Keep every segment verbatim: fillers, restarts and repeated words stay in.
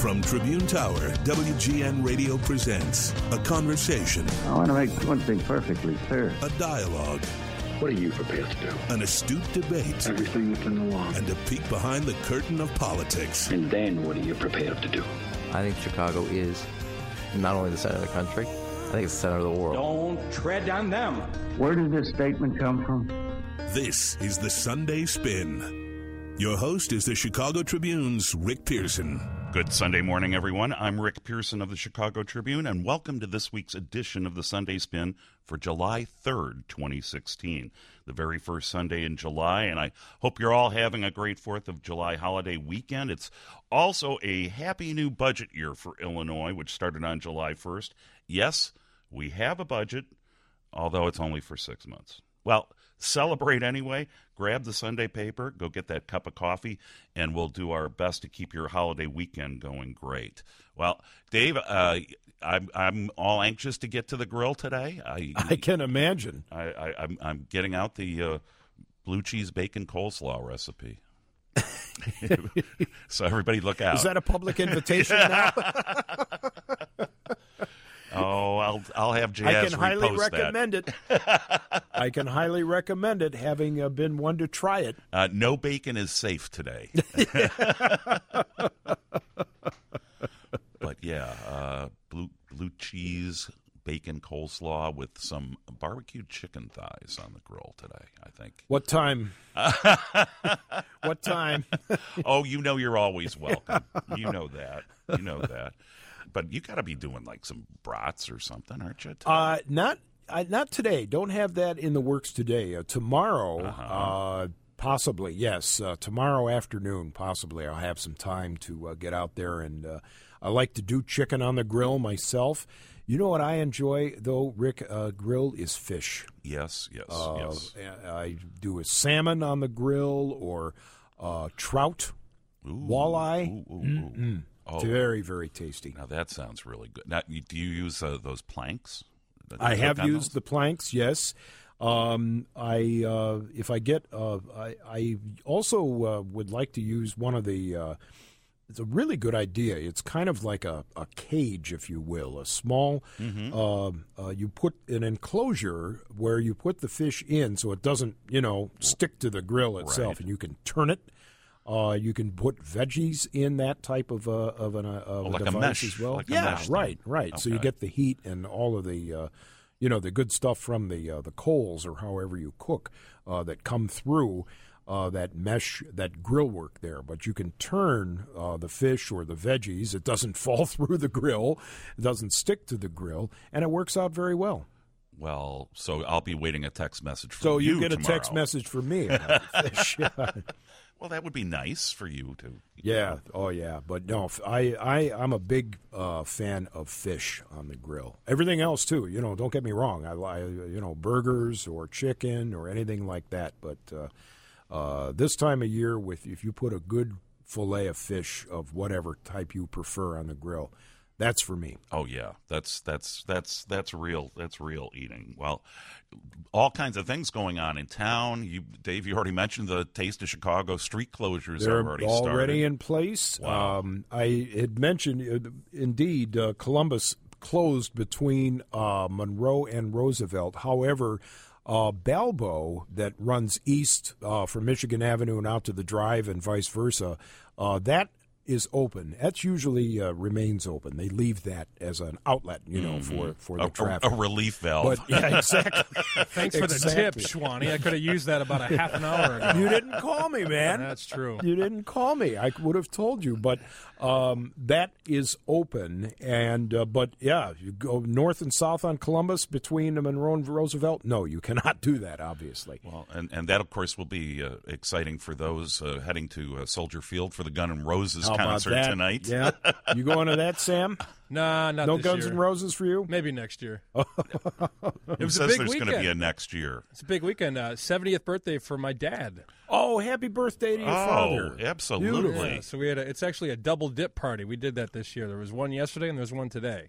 From Tribune Tower, W G N Radio presents a conversation. I want to make one thing perfectly clear. A dialogue. What are you prepared to do? An astute debate. Everything within the law. And a peek behind the curtain of politics. And then what are you prepared to do? I think Chicago is not only the center of the country, I think it's the center of the world. Don't tread on them. Where did this statement come from? This is the Sunday Spin. Your host is the Chicago Tribune's Rick Pearson. Good Sunday morning, everyone. I'm Rick Pearson of the Chicago Tribune, and welcome to this week's edition of the Sunday Spin for July third, twenty sixteen, the very first Sunday in July, and I hope you're all having a great fourth of July holiday weekend. It's also a happy new budget year for Illinois, which started on July first. Yes, we have a budget, although it's only for six months. Well, celebrate anyway. Grab the Sunday paper, go get that cup of coffee, and we'll do our best to keep your holiday weekend going great. Well, Dave, uh, I'm I'm all anxious to get to the grill today. I, I can imagine. I, I, I'm I'm getting out the uh, blue cheese bacon coleslaw recipe. So everybody look out. Is that a public invitation now? Oh, I'll I'll have Jazz I can highly repost recommend that. it. I can highly recommend it, having uh, been one to try it. Uh, no bacon is safe today. But yeah, uh, blue blue cheese bacon coleslaw with some barbecued chicken thighs on the grill today, I think. What time? What time? Oh, you know you're always welcome. You know that. You know that. But you got to be doing like some brats or something, aren't you? Uh, not uh, not today. Don't have that in the works today. Uh, tomorrow, Uh-huh. uh, possibly, yes. Uh, tomorrow afternoon, possibly, I'll have some time to uh, get out there. And uh, I like to do chicken on the grill myself. You know what I enjoy, though, Rick, uh, grill is fish. Yes, yes, uh, yes. I do a salmon on the grill or uh, trout, Ooh, walleye. Ooh, ooh, ooh. Oh, very, very tasty. Now that sounds really good. Now, you, do you use uh, those planks? I have used the planks, yes. Um, I uh, if I get, uh, I, I also uh, would like to use one of the. Uh, it's a really good idea. It's kind of like a, a cage, if you will, a small. Mm-hmm. Uh, uh, you put an enclosure where you put the fish in, so it doesn't, you know, stick to the grill itself, Right. and you can turn it. Uh, you can put veggies in that type of, uh, of, an, uh, of Oh, a like a device mesh, as well. like a yeah, mesh thing. right, right. So you Okay. get the heat and all of the, uh, you know, the good stuff from the uh, the coals or however you cook uh, that come through uh, that mesh, that grill work there. But you can turn uh, the fish or the veggies. It doesn't fall through the grill. It doesn't stick to the grill, and it works out very well. Well, so I'll be waiting a text message from So you you get tomorrow. a text message from me about the fish. Well, that would be nice for you to. Yeah. Oh, yeah. But no, f- I, I, I'm a big uh, fan of fish on the grill. Everything else, too. You know, don't get me wrong. I, I you know, burgers or chicken or anything like that. But uh, uh, this time of year, with if you put a good fillet of fish of whatever type you prefer on the grill, that's for me. Oh yeah, that's that's that's that's real. That's real eating. Well, all kinds of things going on in town. You, Dave, you already mentioned the Taste of Chicago street closures They're are already already started. in place. Wow. Um, I had mentioned, uh, indeed, uh, Columbus closed between uh, Monroe and Roosevelt. However, uh, Balbo, that runs east uh, from Michigan Avenue and out to the Drive and vice versa, uh, that is open. That's usually uh, remains open. They leave that as an outlet, you know, Mm-hmm. for, for the a, traffic. a, a relief valve. But yeah, exactly. Thanks for the tip, Exactly. Schwani. I could have used that about a half an hour ago. You didn't call me, man. That's true. You didn't call me. I would have told you, but um, that is open. And uh, but yeah, you go north and south on Columbus between Monroe and Roosevelt. No, you cannot do that. Obviously. Well, and, and that, of course, will be uh, exciting for those uh, heading to uh, Soldier Field for the Gun N' Roses How about concert that? tonight. Yeah, you going to that, Sam? Nah, not No this Guns year. N' Roses for you? Maybe next year. Who It was a says big there's going to weekend. be a next year? It's a big weekend. Uh, seventieth birthday for my dad. Oh, happy birthday to your Oh, father! absolutely. Beautiful. Yeah, so we had a, it's actually a double dip party. We did that this year. There was one yesterday and there's one today.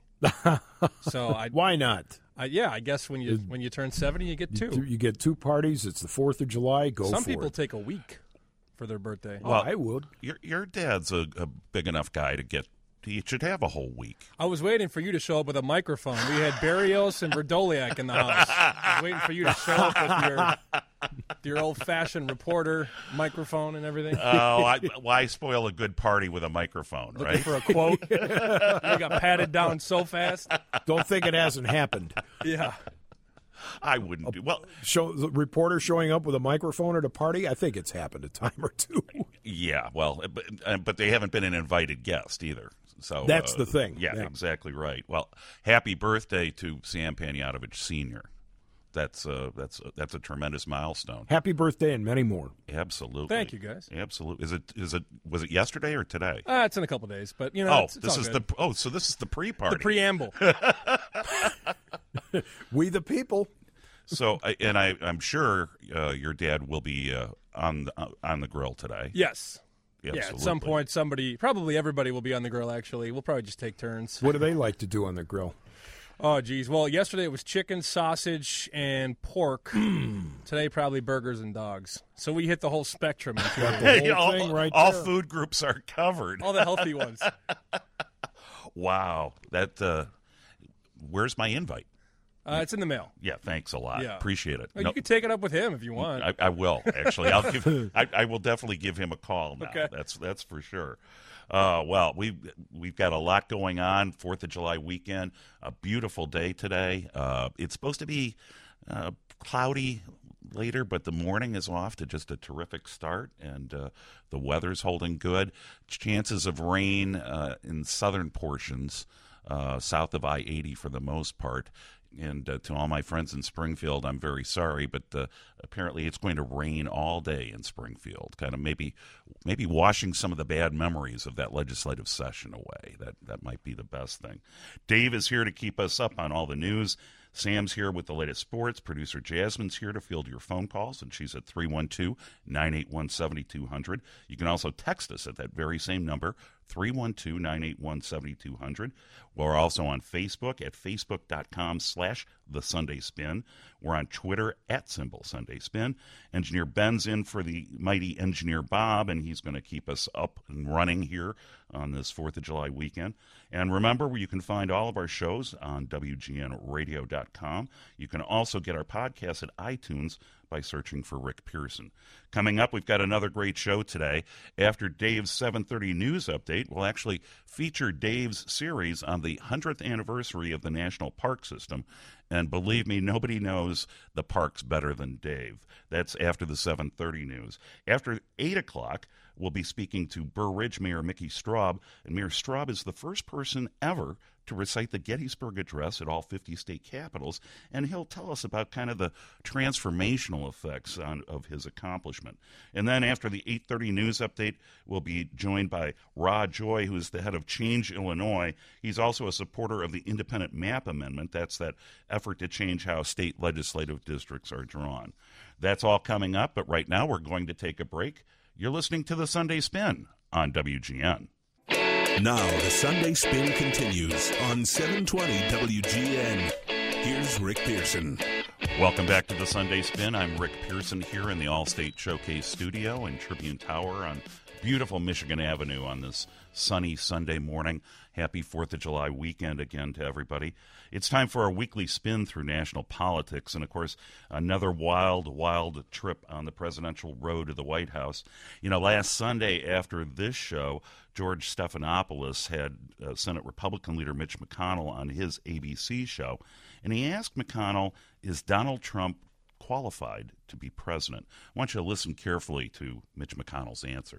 So I, Why not? I yeah, I guess when you when you turn seventy, you get two. You get two parties. It's the Fourth of July. Go Some for people it. take a week for their birthday. Oh, I would. Your your dad's a, a big enough guy to get he should have a whole week. I was waiting for you to show up with a microphone. We had Barrios and Verdoliak in the house. I was waiting for you to show up with your, your old-fashioned reporter microphone and everything. Oh, I, why spoil a good party with a microphone, Looking right? for a quote. You got patted down so fast. Don't think it hasn't happened. Yeah. I wouldn't do well. Show the reporter showing up with a microphone at a party. I think it's happened a time or two. Yeah, well, but, uh, but they haven't been an invited guest either. So That's uh, the thing. Yeah, Yeah. exactly right. Well, happy birthday to Sam Panayotovich Senior That's uh, that's uh, that's a tremendous milestone. Happy birthday and many more. Absolutely. Thank you, guys. Absolutely. Is it is it was it yesterday or today? Uh, it's in a couple days, but you know. oh, it's, it's this all is good. the oh, so this is the pre-party. the preamble. We the people. So, I- and I, I'm sure uh, your dad will be uh, on the, uh, on the grill today. Yes. Absolutely. Yeah, at some point, somebody, probably everybody will be on the grill, actually. We'll probably just take turns. What do they like to do on the grill? Oh, geez. Well, yesterday it was chicken, sausage, and pork. Today, probably burgers and dogs. So we hit the whole spectrum. Into The it. whole all, thing right all there. food groups are covered. All the healthy ones. Wow, that. Uh, where's my invite? Uh, it's in the mail. Yeah, thanks a lot. Yeah. Appreciate it. Well, No, you can take it up with him if you want. I, I will actually. I'll give. I, I will definitely give him a call now. Okay. That's that's for sure. Uh, well, we've we've got a lot going on. Fourth of July weekend, a beautiful day today. Uh, it's supposed to be uh, cloudy later, but the morning is off to just a terrific start, and uh, the weather's holding good. Chances of rain uh, in southern portions, uh, south of I eighty for the most part. And uh, to all my friends in Springfield, I'm very sorry, but uh, apparently it's going to rain all day in Springfield, kind of maybe maybe washing some of the bad memories of that legislative session away. That that might be the best thing. Dave is here to keep us up on all the news. Sam's here with the latest sports. Producer Jasmine's here to field your phone calls, and she's at three one two, nine eight one, seven two zero zero. You can also text us at that very same number, three one two, nine eight one, seven two zero zero. We're also on Facebook at facebook.com slash The Sunday Spin. We're on Twitter at Symbol Sunday Spin. Engineer Ben's in for the mighty Engineer Bob, and he's going to keep us up and running here on this fourth of July weekend. And remember, you can find all of our shows on W G N radio dot com. You can also get our podcast at iTunes by searching for Rick Pearson. Coming up, we've got another great show today. After Dave's seven thirty news update, we'll actually feature Dave's series on the hundredth anniversary of the National Park System. And believe me, nobody knows the parks better than Dave. That's after the seven thirty news. After eight o'clock, we'll be speaking to Burr Ridge Mayor Mickey Straub. And Mayor Straub is the first person ever to recite the Gettysburg Address at all fifty state capitals, and he'll tell us about kind of the transformational effects on, of his accomplishment. And then after the eight thirty news update, we'll be joined by Rod Joy, who is the head of Change Illinois. He's also a supporter of the Independent Map Amendment. That's that effort to change how state legislative districts are drawn. That's all coming up, but right now we're going to take a break. You're listening to the Sunday Spin on W G N. Now the Sunday Spin continues on seven twenty W G N. Here's Rick Pearson. Welcome back to the Sunday Spin. I'm Rick Pearson here in the All-State Showcase studio in Tribune Tower on beautiful Michigan Avenue on this sunny Sunday morning. Happy fourth of July weekend again to everybody. It's time for our weekly spin through national politics, and of course, another wild, wild trip on the presidential road to the White House. You know, last Sunday after this show, George Stephanopoulos had uh, Senate Republican leader Mitch McConnell on his A B C show, and he asked McConnell, is Donald Trump qualified to be president? I want you to listen carefully to Mitch McConnell's answer.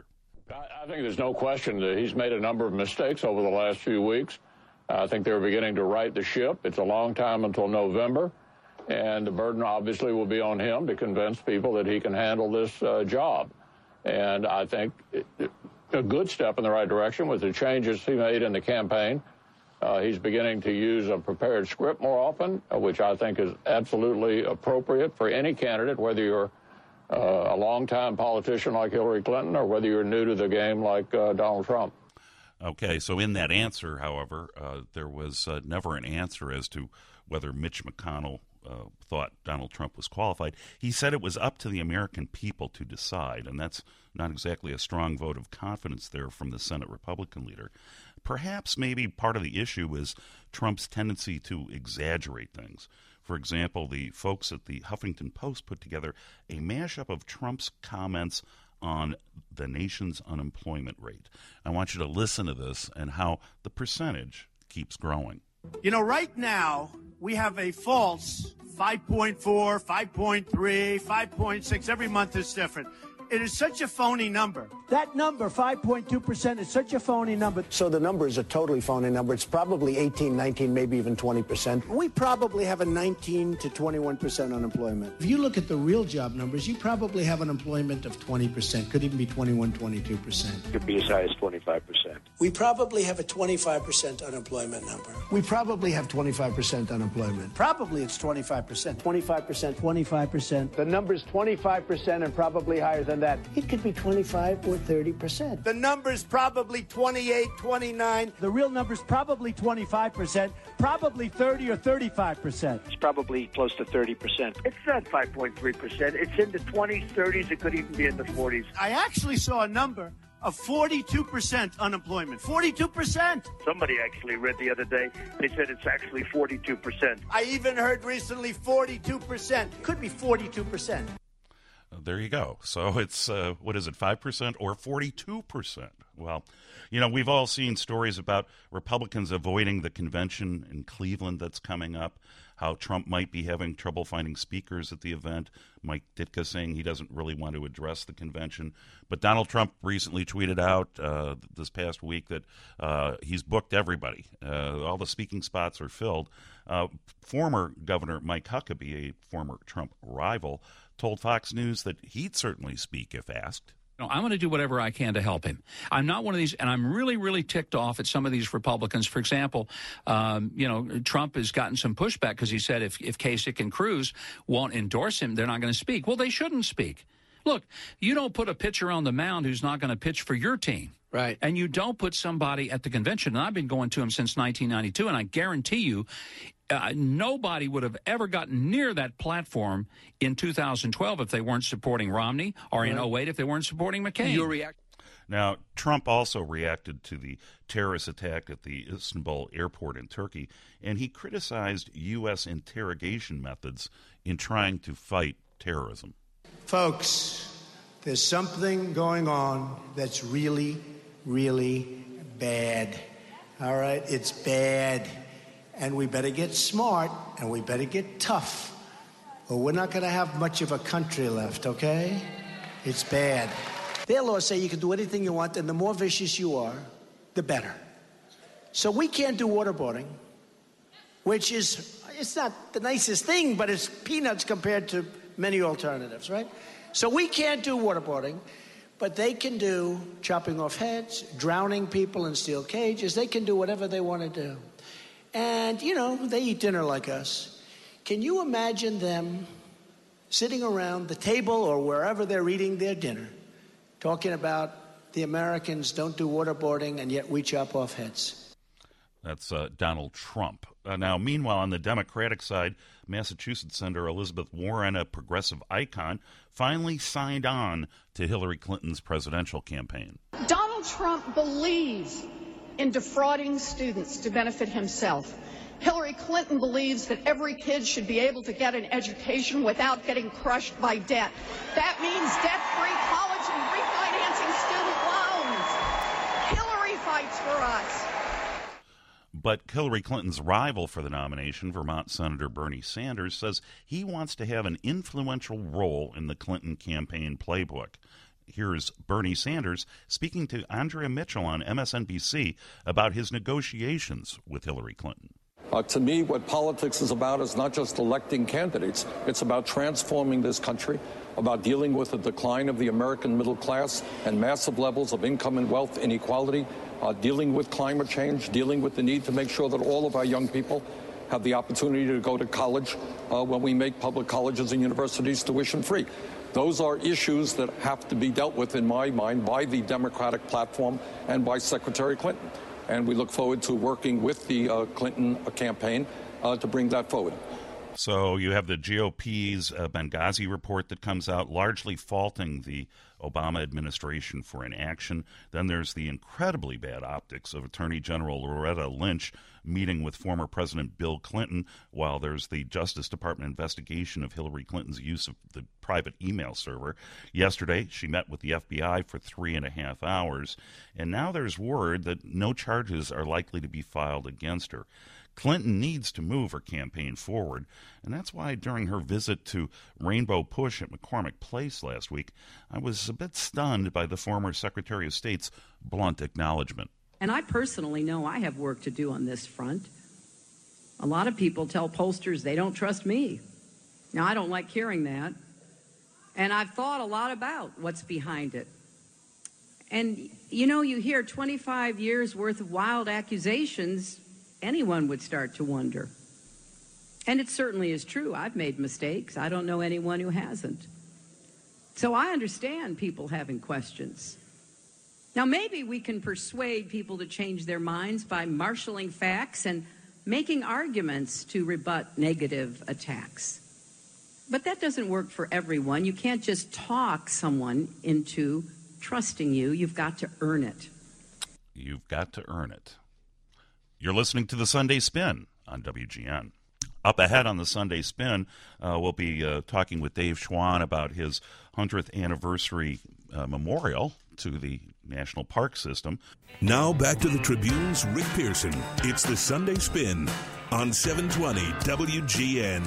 I think there's no question that he's made a number of mistakes over the last few weeks. I think they're beginning to right the ship. It's a long time until November, and the burden obviously will be on him to convince people that he can handle this uh, job. And I think it, it, a good step in the right direction was the changes he made in the campaign. Uh, he's beginning to use a prepared script more often, uh, which I think is absolutely appropriate for any candidate, whether you're Uh, a longtime politician like Hillary Clinton, or whether you're new to the game like uh, Donald Trump. Okay, so in that answer, however, uh, there was uh, never an answer as to whether Mitch McConnell uh, thought Donald Trump was qualified. He said it was up to the American people to decide, and that's not exactly a strong vote of confidence there from the Senate Republican leader. Perhaps maybe part of the issue is Trump's tendency to exaggerate things. For example, the folks at the Huffington Post put together a mashup of Trump's comments on the nation's unemployment rate. I want you to listen to this and how the percentage keeps growing. You know, right now, we have a false five point four, five point three, five point six. Every month is different. It is such a phony number. That number, five point two percent, is such a phony number. So the number is a totally phony number. It's probably eighteen, nineteen, maybe even twenty percent. We probably have a nineteen to twenty-one percent unemployment. If you look at the real job numbers, you probably have an employment of twenty percent. Could even be twenty-one, twenty-two percent. Could be as high as twenty-five percent. We probably have a twenty-five percent unemployment number. We probably have twenty-five percent unemployment. Probably it's twenty-five percent. twenty-five percent. twenty-five percent. The number's twenty-five percent and probably higher than that. It could be twenty-five or thirty percent. The number's probably twenty-eight, twenty-nine. The real number's probably twenty-five percent, probably thirty or thirty-five percent. It's probably close to thirty percent. It's not five point three percent. It's in the twenties, thirties. It could even be in the forties. I actually saw a number of forty-two percent unemployment. forty-two percent. Somebody actually read the other day, they said it's actually forty-two percent. I even heard recently forty-two percent. Could be forty-two percent. There you go. So it's, uh, what is it, five percent or forty-two percent? Well, you know, we've all seen stories about Republicans avoiding the convention in Cleveland that's coming up, how Trump might be having trouble finding speakers at the event, Mike Ditka saying he doesn't really want to address the convention. But Donald Trump recently tweeted out uh, this past week that uh, he's booked everybody. Uh, all the speaking spots are filled. Uh, former Governor Mike Huckabee, a former Trump rival, told Fox News that he'd certainly speak if asked. No, I'm going to do whatever I can to help him. I'm not one of these, and I'm really, really ticked off at some of these Republicans. For example, um, you know, Trump has gotten some pushback because he said if, if Kasich and Cruz won't endorse him, they're not going to speak. Well, they shouldn't speak. Look, you don't put a pitcher on the mound who's not going to pitch for your team. Right. And you don't put somebody at the convention. And I've been going to him since nineteen ninety-two, and I guarantee you, Uh, nobody would have ever gotten near that platform in two thousand twelve if they weren't supporting Romney, or in oh eight if they weren't supporting McCain. You react. Now, Trump also reacted to the terrorist attack at the Istanbul airport in Turkey, and he criticized U S interrogation methods in trying to fight terrorism. Folks, there's something going on that's really, really bad. All right? It's bad. And we better get smart, and we better get tough, or we're not going to have much of a country left, okay? It's bad. Their laws say you can do anything you want, and the more vicious you are, the better. So we can't do waterboarding, which is, it's not the nicest thing, but it's peanuts compared to many alternatives, right? So we can't do waterboarding, but they can do chopping off heads, drowning people in steel cages. They can do whatever they want to do. And, you know, they eat dinner like us. Can you imagine them sitting around the table or wherever they're eating their dinner, talking about the Americans don't do waterboarding and yet we chop off heads? That's uh, Donald Trump. Uh, now, meanwhile, on the Democratic side, Massachusetts Senator Elizabeth Warren, a progressive icon, finally signed on to Hillary Clinton's presidential campaign. Donald Trump believes in defrauding students to benefit himself. Hillary Clinton believes that every kid should be able to get an education without getting crushed by debt. That means debt-free college and refinancing student loans. Hillary fights for us. But Hillary Clinton's rival for the nomination, Vermont Senator Bernie Sanders, says he wants to have an influential role in the Clinton campaign playbook. Here's Bernie Sanders speaking to Andrea Mitchell on M S N B C about his negotiations with Hillary Clinton. Uh, to me, what politics is about is not just electing candidates. It's about transforming this country, about dealing with the decline of the American middle class and massive levels of income and wealth inequality, uh, dealing with climate change, dealing with the need to make sure that all of our young people have the opportunity to go to college uh, when we make public colleges and universities tuition-free. Those are issues that have to be dealt with, in my mind, by the Democratic platform and by Secretary Clinton. And we look forward to working with the uh, Clinton campaign uh, to bring that forward. So you have the G O P's uh, Benghazi report that comes out, largely faulting the Obama administration for inaction. Then there's the incredibly bad optics of Attorney General Loretta Lynch meeting with former President Bill Clinton, while there's the Justice Department investigation of Hillary Clinton's use of the private email server. Yesterday, she met with the F B I for three and a half hours, and now there's word that no charges are likely to be filed against her. Clinton needs to move her campaign forward, and that's why during her visit to Rainbow Push at McCormick Place last week, I was a bit stunned by the former Secretary of State's blunt acknowledgement. And I personally know I have work to do on this front. A lot of people tell pollsters they don't trust me. Now, I don't like hearing that. And I've thought a lot about what's behind it. And, you know, you hear twenty-five years worth of wild accusations, anyone would start to wonder. And it certainly is true. I've made mistakes. I don't know anyone who hasn't. So I understand people having questions. Now, maybe we can persuade people to change their minds by marshaling facts and making arguments to rebut negative attacks. But that doesn't work for everyone. You can't just talk someone into trusting you. You've got to earn it. You've got to earn it. You're listening to the Sunday Spin on W G N. Up ahead on the Sunday Spin, uh, we'll be uh, talking with Dave Schwann about his hundredth anniversary uh, memorial to the National Park System. Now back to the Tribune's Rick Pearson. It's the Sunday Spin on seven twenty W G N.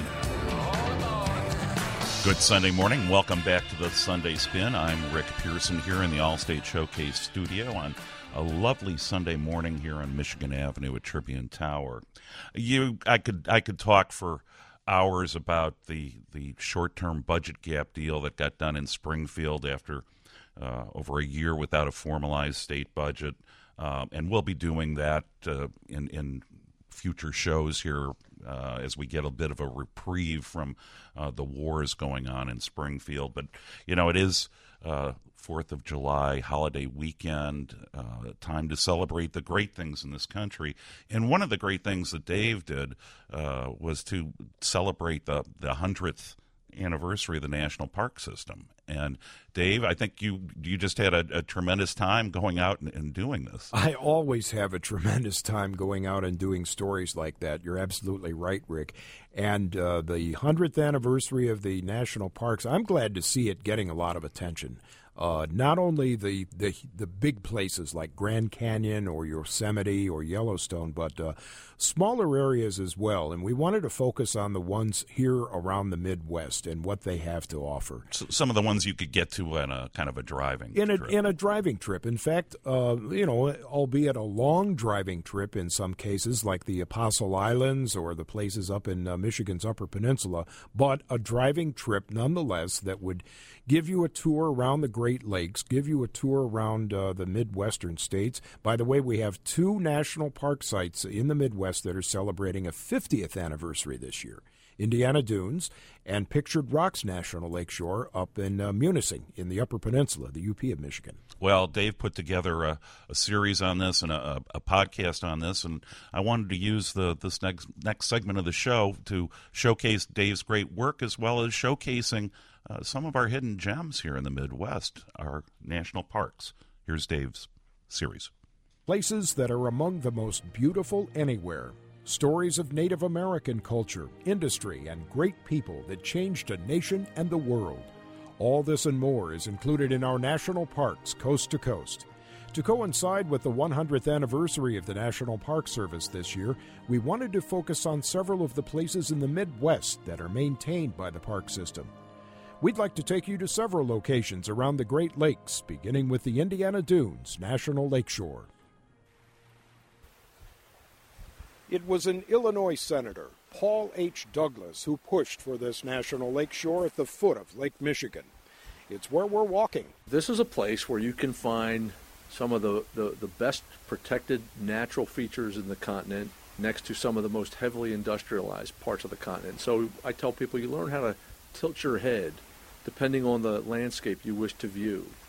Good Sunday morning. Welcome back to the Sunday Spin. I'm Rick Pearson here in the Allstate Showcase studio on a lovely Sunday morning here on Michigan Avenue at Tribune Tower. You, I could, I could talk for hours about the the short-term budget gap deal that got done in Springfield after uh, over a year without a formalized state budget, um, and we'll be doing that uh, in in future shows here uh, as we get a bit of a reprieve from uh, the wars going on in Springfield. But you know, it is Uh, Fourth of July holiday weekend, uh, time to celebrate the great things in this country. And one of the great things that Dave did uh, was to celebrate the the hundredth anniversary of the National Park System. And Dave, I think you you just had a, a tremendous time going out and, and doing this. I always have a tremendous time going out and doing stories like that. You're absolutely right, Rick. And uh, the hundredth anniversary of the national parks, I'm glad to see it getting a lot of attention. Uh, not only the, the the big places like Grand Canyon or Yosemite or Yellowstone, but uh, smaller areas as well. And we wanted to focus on the ones here around the Midwest and what they have to offer. So some of the ones you could get to in a kind of a driving in a trip. in a driving trip. In fact, uh, you know, albeit a long driving trip in some cases, like the Apostle Islands or the places up in uh, Michigan's Upper Peninsula, but a driving trip nonetheless that would give you a tour around the Great Lakes, give you a tour around uh, the Midwestern states. By the way, we have two national park sites in the Midwest that are celebrating a fiftieth anniversary this year. Indiana Dunes and Pictured Rocks National Lakeshore up in uh, Munising in the Upper Peninsula, the U P of Michigan. Well, Dave put together a, a series on this and a, a podcast on this, and I wanted to use the this next next segment of the show to showcase Dave's great work as well as showcasing uh, some of our hidden gems here in the Midwest, our national parks. Here's Dave's series. Places that are among the most beautiful anywhere. Stories of Native American culture, industry, and great people that changed a nation and the world. All this and more is included in our national parks, coast to coast. To coincide with the one hundredth anniversary of the National Park Service this year, we wanted to focus on several of the places in the Midwest that are maintained by the park system. We'd like to take you to several locations around the Great Lakes, beginning with the Indiana Dunes National Lakeshore. It was an Illinois Senator, Paul H. Douglas, who pushed for this national lakeshore at the foot of Lake Michigan. It's where we're walking. This is a place where you can find some of the, the, the best protected natural features in the continent next to some of the most heavily industrialized parts of the continent. So I tell people you learn how to tilt your head depending on the landscape you wish to view.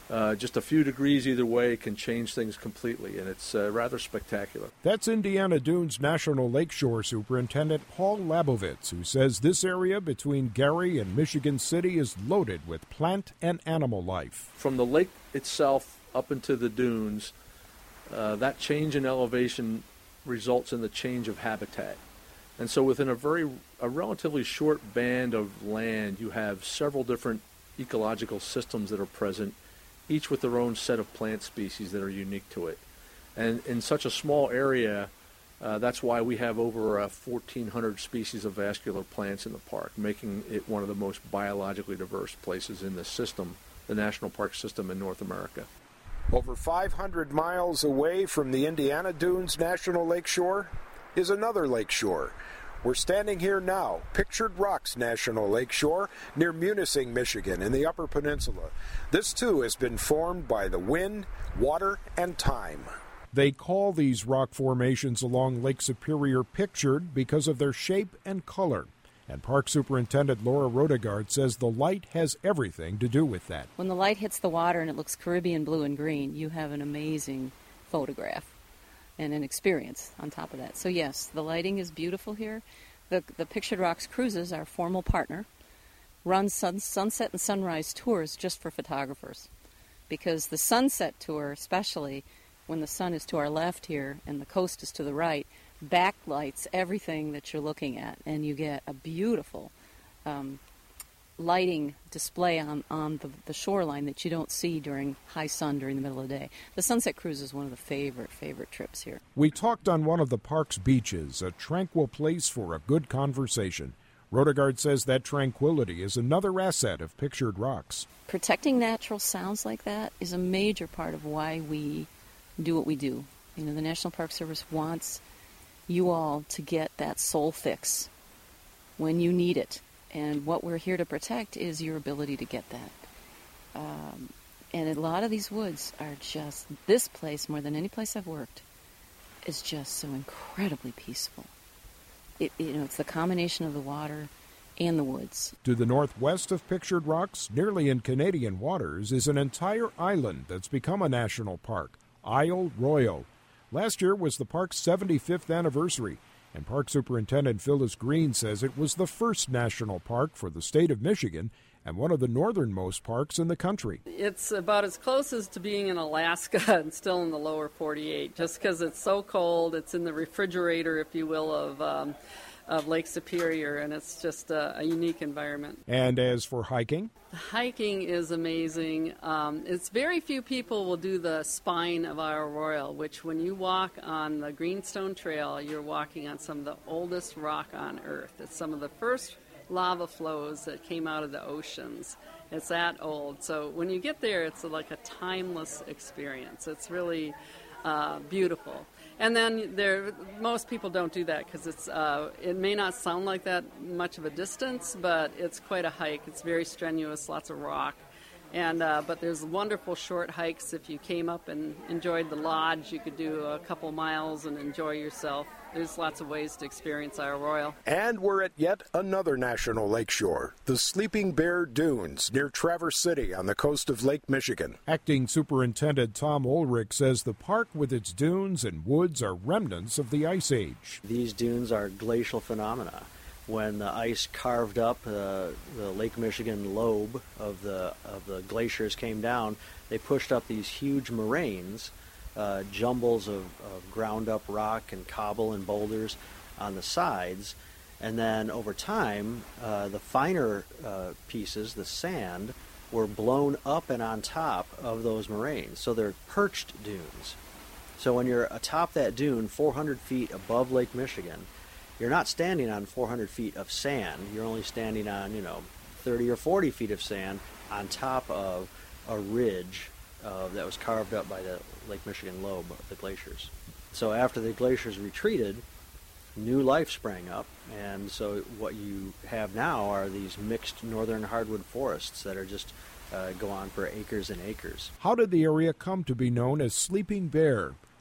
Uh, just a few degrees either way can change things completely, and it's uh, rather spectacular. That's Indiana Dunes National Lakeshore Superintendent Paul Labovitz, who says this area between Gary and Michigan City is loaded with plant and animal life. From the lake itself up into the dunes, uh, that change in elevation results in the change of habitat. And so within a very a relatively short band of land, you have several different ecological systems that are present, each with their own set of plant species that are unique to it. And in such a small area, uh, that's why we have over uh, fourteen hundred species of vascular plants in the park, making it one of the most biologically diverse places in the system, the national park system in North America. Over five hundred miles away from the Indiana Dunes National Lakeshore is another lakeshore. We're standing here now, Pictured Rocks National Lakeshore, near Munising, Michigan, in the Upper Peninsula. This, too, has been formed by the wind, water, and time. They call these rock formations along Lake Superior pictured because of their shape and color. And Park Superintendent Laura Rodegard says the light has everything to do with that. When the light hits the water and it looks Caribbean blue and green, you have an amazing photograph and an experience on top of that. So yes, the lighting is beautiful here. The, the Pictured Rocks Cruises, our formal partner, runs sun, sunset and sunrise tours just for photographers. Because the sunset tour, especially when the sun is to our left here and the coast is to the right, backlights everything that you're looking at, and you get a beautiful um, lighting display on, on the, the shoreline that you don't see during high sun during the middle of the day. The Sunset Cruise is one of the favorite, favorite trips here. We talked on one of the park's beaches, a tranquil place for a good conversation. Rodegard says that tranquility is another asset of Pictured Rocks. Protecting natural sounds like that is a major part of why we do what we do. You know, the National Park Service wants you all to get that soul fix when you need it. And what we're here to protect is your ability to get that. Um, and a lot of these woods are just, this place, more than any place I've worked, is just so incredibly peaceful. It, you know, it's the combination of the water and the woods. To the northwest of Pictured Rocks, nearly in Canadian waters, is an entire island that's become a national park, Isle Royale. Last year was the park's seventy-fifth anniversary, and Park Superintendent Phyllis Green says it was the first national park for the state of Michigan and one of the northernmost parks in the country. It's about as close as to being in Alaska and still in the lower forty-eight, just because it's so cold. It's in the refrigerator, if you will, of um, of Lake Superior, and it's just a, a unique environment. And as for hiking? The hiking is amazing. Um, it's very few people will do the spine of Isle Royale, which when you walk on the Greenstone Trail, you're walking on some of the oldest rock on Earth. It's some of the first lava flows that came out of the oceans. It's that old. So when you get there, it's like a timeless experience. It's really uh, beautiful. And then there, most people don't do that because it's. Uh, it may not sound like that much of a distance, but it's quite a hike. It's very strenuous, lots of rock, and uh, but there's wonderful short hikes. If you came up and enjoyed the lodge, you could do a couple miles and enjoy yourself. There's lots of ways to experience Isle Royale. And we're at yet another national lakeshore, the Sleeping Bear Dunes near Traverse City on the coast of Lake Michigan. Acting Superintendent Tom Ulrich says the park with its dunes and woods are remnants of the Ice Age. These dunes are glacial phenomena. When the ice carved up uh, the Lake Michigan lobe of the, of the glaciers came down, they pushed up these huge moraines, Uh, jumbles of, of ground-up rock and cobble and boulders on the sides, and then over time, uh, the finer uh, pieces, the sand, were blown up and on top of those moraines. So they're perched dunes. So when you're atop that dune, four hundred feet above Lake Michigan, you're not standing on four hundred feet of sand. You're only standing on, you know, thirty or forty feet of sand on top of a ridge Uh, that was carved up by the Lake Michigan lobe of the glaciers. So after the glaciers retreated, new life sprang up, and so what you have now are these mixed northern hardwood forests that are just uh, go on for acres and acres. How did the area come to be known as Sleeping Bear?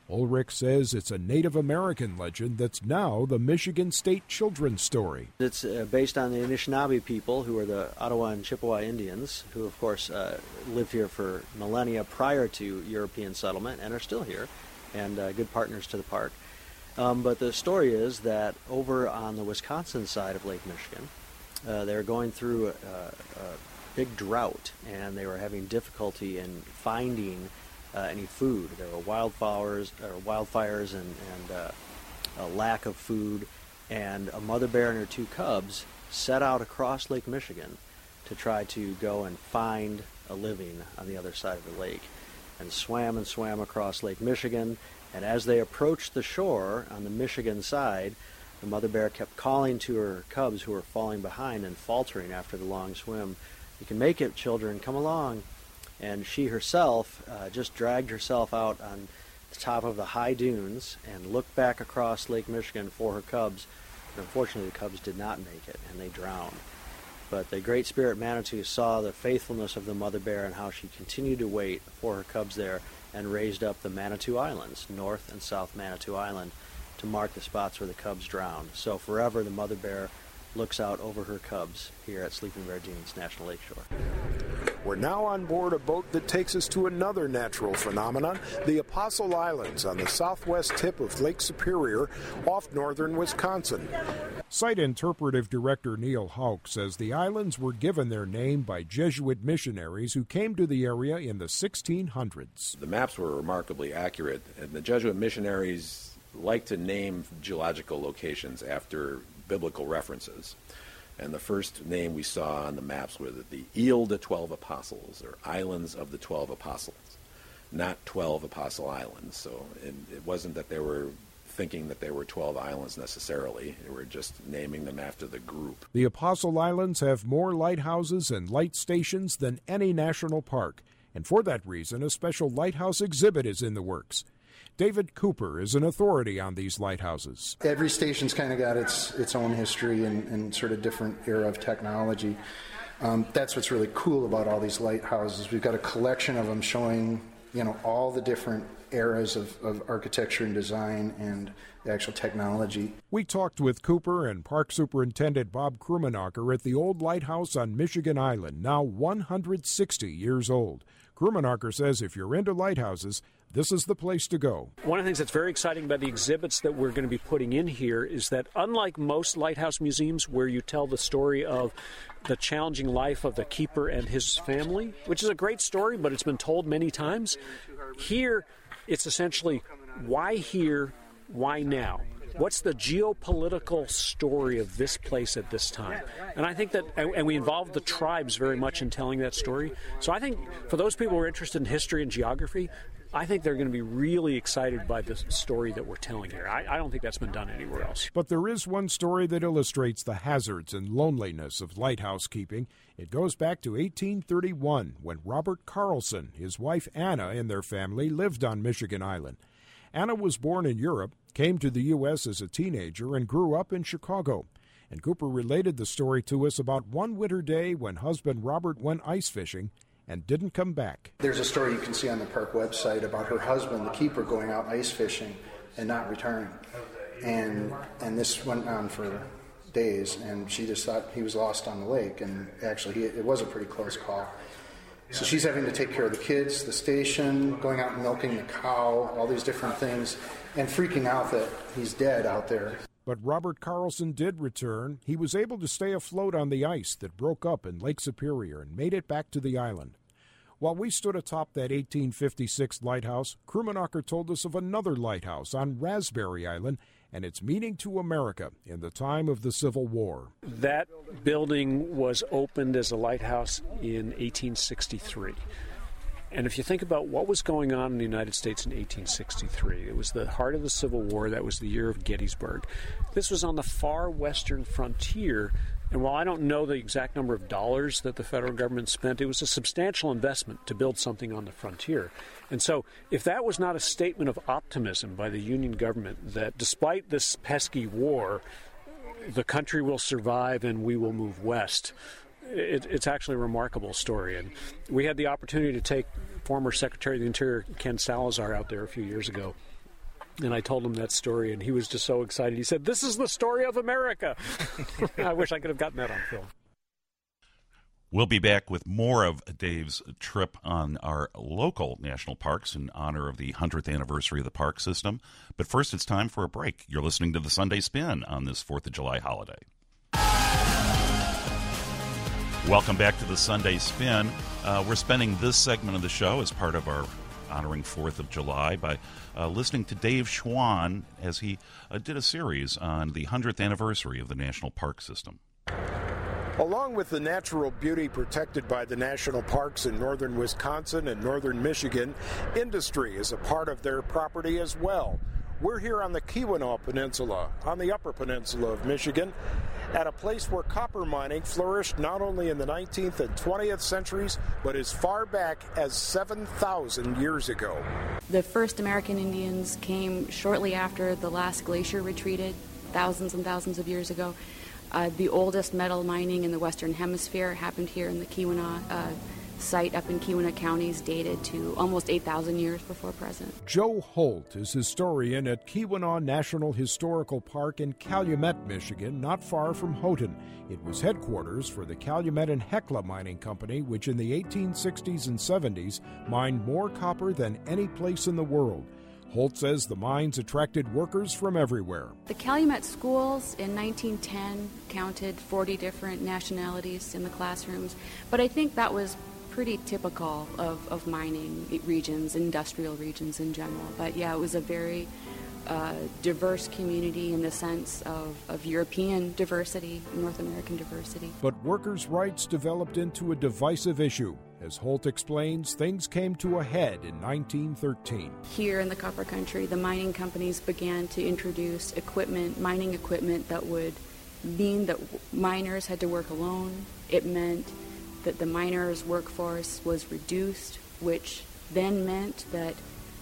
Ulrich says it's a Native American legend that's now the Michigan State children's story. It's uh, based on the Anishinaabe people, who are the Ottawa and Chippewa Indians, who, of course, uh, lived here for millennia prior to European settlement and are still here, and uh, good partners to the park. Um, but the story is that over on the Wisconsin side of Lake Michigan, uh, they're going through a, a big drought, and they were having difficulty in finding Uh, any food. There were wildflowers, or wildfires, and, and uh, a lack of food. And a mother bear and her two cubs set out across Lake Michigan to try to go and find a living on the other side of the lake, and swam and swam across Lake Michigan. And as they approached the shore on the Michigan side, the mother bear kept calling to her cubs, who were falling behind and faltering after the long swim, "You can make it, children, come along." And she herself uh, just dragged herself out on the top of the high dunes and looked back across Lake Michigan for her cubs. But unfortunately, the cubs did not make it, and they drowned. But the Great Spirit Manitou saw the faithfulness of the mother bear and how she continued to wait for her cubs there, and raised up the Manitou Islands, North and South Manitou Island, to mark the spots where the cubs drowned. So forever, the mother bear looks out over her cubs here at Sleeping Bear Dunes National Lakeshore. We're now on board a boat that takes us to another natural phenomenon, the Apostle Islands on the southwest tip of Lake Superior off northern Wisconsin. Site Interpretive Director Neil Hauk says the islands were given their name by Jesuit missionaries who came to the area in the sixteen hundreds. The maps were remarkably accurate, and the Jesuit missionaries like to name geological locations after biblical references. And the first name we saw on the maps were the, the Ile de Twelve Apostles, or Islands of the Twelve Apostles, not twelve Apostle Islands. So it, it wasn't that they were thinking that there were twelve islands necessarily. They were just naming them after the group. The Apostle Islands have more lighthouses and light stations than any national park, and for that reason a special lighthouse exhibit is in the works. David Cooper is an authority on these lighthouses. Every station's kind of got its its own history and, and sort of different era of technology. Um, that's what's really cool about all these lighthouses. We've got a collection of them showing, you know, all the different eras of, of architecture and design and the actual technology. We talked with Cooper and Park Superintendent Bob Krummenacher at the old lighthouse on Michigan Island, now one hundred sixty years old. Krummenacher says if you're into lighthouses, this is the place to go. One of the things that's very exciting about the exhibits that we're going to be putting in here is that unlike most lighthouse museums where you tell the story of the challenging life of the keeper and his family, which is a great story, but it's been told many times, here it's essentially why here, why now? What's the geopolitical story of this place at this time? And I think that, and we involve the tribes very much in telling that story. So I think for those people who are interested in history and geography, I think they're going to be really excited by the story that we're telling here. I, I don't think that's been done anywhere else. But there is one story that illustrates the hazards and loneliness of lighthouse keeping. It goes back to eighteen thirty-one, when Robert Carlson, his wife Anna, and their family lived on Michigan Island. Anna was born in Europe, came to the U S as a teenager, and grew up in Chicago. And Cooper related the story to us about one winter day when husband Robert went ice fishing and didn't come back. There's a story you can see on the park website about her husband, the keeper, going out ice fishing and not returning. And and this went on for days, and she just thought he was lost on the lake, and actually he, it was a pretty close call. So she's having to take care of the kids, the station, going out and milking the cow, all these different things, and freaking out that he's dead out there. But Robert Carlson did return. He was able to stay afloat on the ice that broke up in Lake Superior and made it back to the island. While we stood atop that eighteen fifty-six lighthouse, Krummenacher told us of another lighthouse on Raspberry Island and its meaning to America in the time of the Civil War. That building was opened as a lighthouse in eighteen sixty-three. And if you think about what was going on in the United States in eighteen sixty-three, it was the heart of the Civil War. That was the year of Gettysburg. This was on the far western frontier, and while I don't know the exact number of dollars that the federal government spent, it was a substantial investment to build something on the frontier. And so if that was not a statement of optimism by the Union government that despite this pesky war, the country will survive and we will move west, It, it's actually a remarkable story. And we had the opportunity to take former Secretary of the Interior Ken Salazar out there a few years ago. And I told him that story, and he was just so excited. He said, "This is the story of America." I wish I could have gotten that on film. We'll be back with more of Dave's trip on our local national parks in honor of the hundredth anniversary of the park system. But first, it's time for a break. You're listening to the Sunday Spin on this fourth of July holiday. Welcome back to the Sunday Spin. Uh, we're spending this segment of the show as part of our honoring fourth of July by uh, listening to Dave Schwann as he uh, did a series on the hundredth anniversary of the national park system. Along with the natural beauty protected by the national parks in northern Wisconsin and northern Michigan, industry is a part of their property as well. We're here on the Keweenaw Peninsula, on the Upper Peninsula of Michigan, at a place where copper mining flourished not only in the nineteenth and twentieth centuries, but as far back as seven thousand years ago. The first American Indians came shortly after the last glacier retreated, thousands and thousands of years ago. Uh, the oldest metal mining in the Western Hemisphere happened here in the Keweenaw uh, site up in Keweenaw County, is dated to almost eight thousand years before present. Joe Holt is historian at Keweenaw National Historical Park in Calumet, Michigan, not far from Houghton. It was headquarters for the Calumet and Hecla Mining Company, which in the eighteen sixties and seventies mined more copper than any place in the world. Holt says the mines attracted workers from everywhere. The Calumet schools in nineteen ten counted forty different nationalities in the classrooms, but I think that was pretty typical of, of mining regions, industrial regions in general. But yeah, it was a very uh, diverse community in the sense of, of European diversity, North American diversity. But workers' rights developed into a divisive issue. As Holt explains, things came to a head in nineteen thirteen. Here in the copper country, the mining companies began to introduce equipment, mining equipment that would mean that miners had to work alone. It meant that the miners' workforce was reduced, which then meant that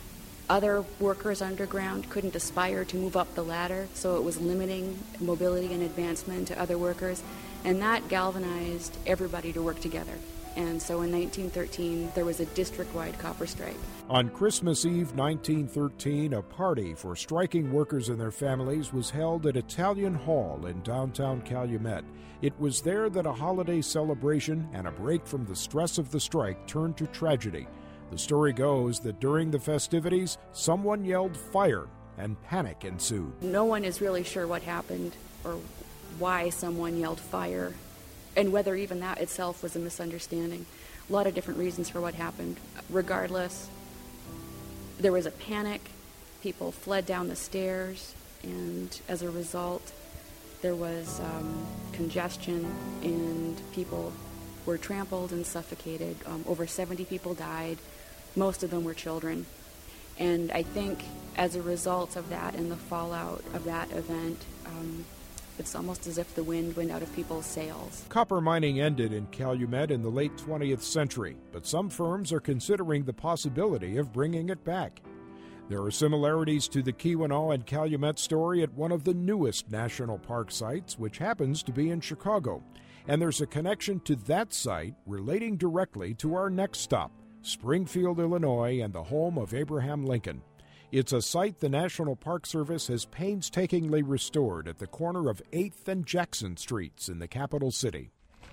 other workers underground couldn't aspire to move up the ladder, so it was limiting mobility and advancement to other workers, and that galvanized everybody to work together. And so in nineteen thirteen, there was a district-wide copper strike. On Christmas Eve nineteen thirteen, a party for striking workers and their families was held at Italian Hall in downtown Calumet. It was there that a holiday celebration and a break from the stress of the strike turned to tragedy. The story goes that during the festivities, someone yelled fire and panic ensued. No one is really sure what happened or why someone yelled fire, and whether even that itself was a misunderstanding. A lot of different reasons for what happened. Regardless, there was a panic. People fled down the stairs, and as a result, there was um, congestion, and people were trampled and suffocated. Um, over seventy people died. Most of them were children. And I think as a result of that and the fallout of that event, um, it's almost as if the wind went out of people's sails. Copper mining ended in Calumet in the late twentieth century, but some firms are considering the possibility of bringing it back. There are similarities to the Keweenaw and Calumet story at one of the newest national park sites, which happens to be in Chicago. And there's a connection to that site relating directly to our next stop, Springfield, Illinois, and the home of Abraham Lincoln. It's a site the National Park Service has painstakingly restored at the corner of eighth and Jackson Streets in the capital city.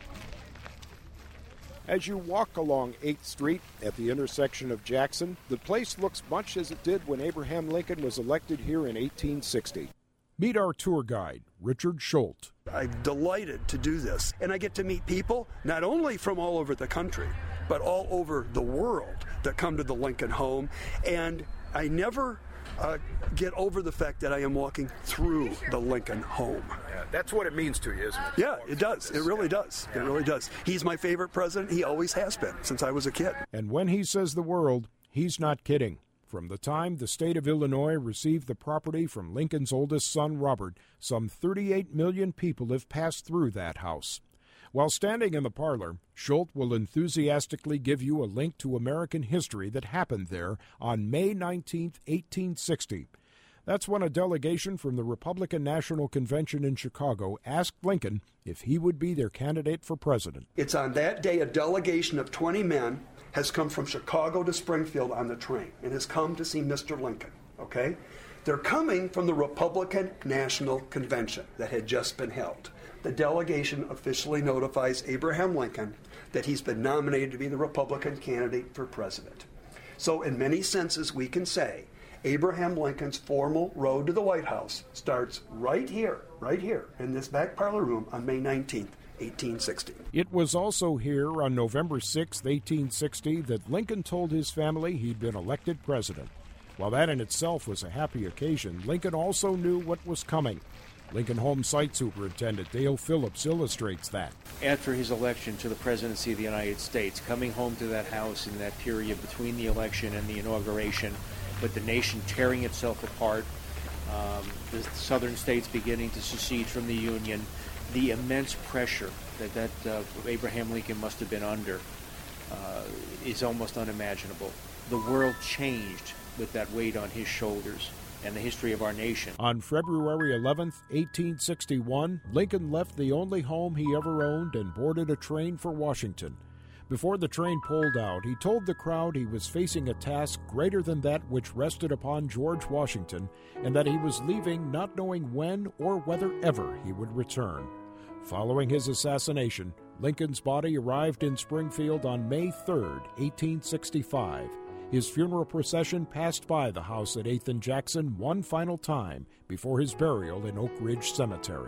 As you walk along eighth Street at the intersection of Jackson, the place looks much as it did when Abraham Lincoln was elected here in eighteen sixty. Meet our tour guide, Richard Schultz. I'm delighted to do this, and I get to meet people not only from all over the country, but all over the world that come to the Lincoln home, and I never uh, get over the fact that I am walking through the Lincoln home. Yeah, that's what it means to you, isn't it? Yeah, it does. It really does. It really does. He's my favorite president. He always has been since I was a kid. And when he says the world, he's not kidding. From the time the state of Illinois received the property from Lincoln's oldest son, Robert, some thirty-eight million people have passed through that house. While standing in the parlor, Schultz will enthusiastically give you a link to American history that happened there on May nineteenth, eighteen sixty. That's when a delegation from the Republican National Convention in Chicago asked Lincoln if he would be their candidate for president. It's on that day a delegation of twenty men has come from Chicago to Springfield on the train and has come to see Mister Lincoln, okay? They're coming from the Republican National Convention that had just been held. The delegation officially notifies Abraham Lincoln that he's been nominated to be the Republican candidate for president. So in many senses, we can say Abraham Lincoln's formal road to the White House starts right here, right here, in this back parlor room on May nineteenth, eighteen sixty. It was also here on November sixth, eighteen sixty, that Lincoln told his family he'd been elected president. While that in itself was a happy occasion, Lincoln also knew what was coming. Lincoln Home Site Superintendent Dale Phillips illustrates that. After his election to the presidency of the United States, coming home to that house in that period between the election and the inauguration, with the nation tearing itself apart, um, the southern states beginning to secede from the Union, the immense pressure that, that uh, Abraham Lincoln must have been under uh, is almost unimaginable. The world changed with that weight on his shoulders and the history of our nation. On February eleventh, eighteen sixty-one, Lincoln left the only home he ever owned and boarded a train for Washington. Before the train pulled out, he told the crowd he was facing a task greater than that which rested upon George Washington, and that he was leaving not knowing when or whether ever he would return. Following his assassination, Lincoln's body arrived in Springfield on May third, eighteen sixty-five. His funeral procession passed by the house at eighth and Jackson one final time before his burial in Oak Ridge Cemetery.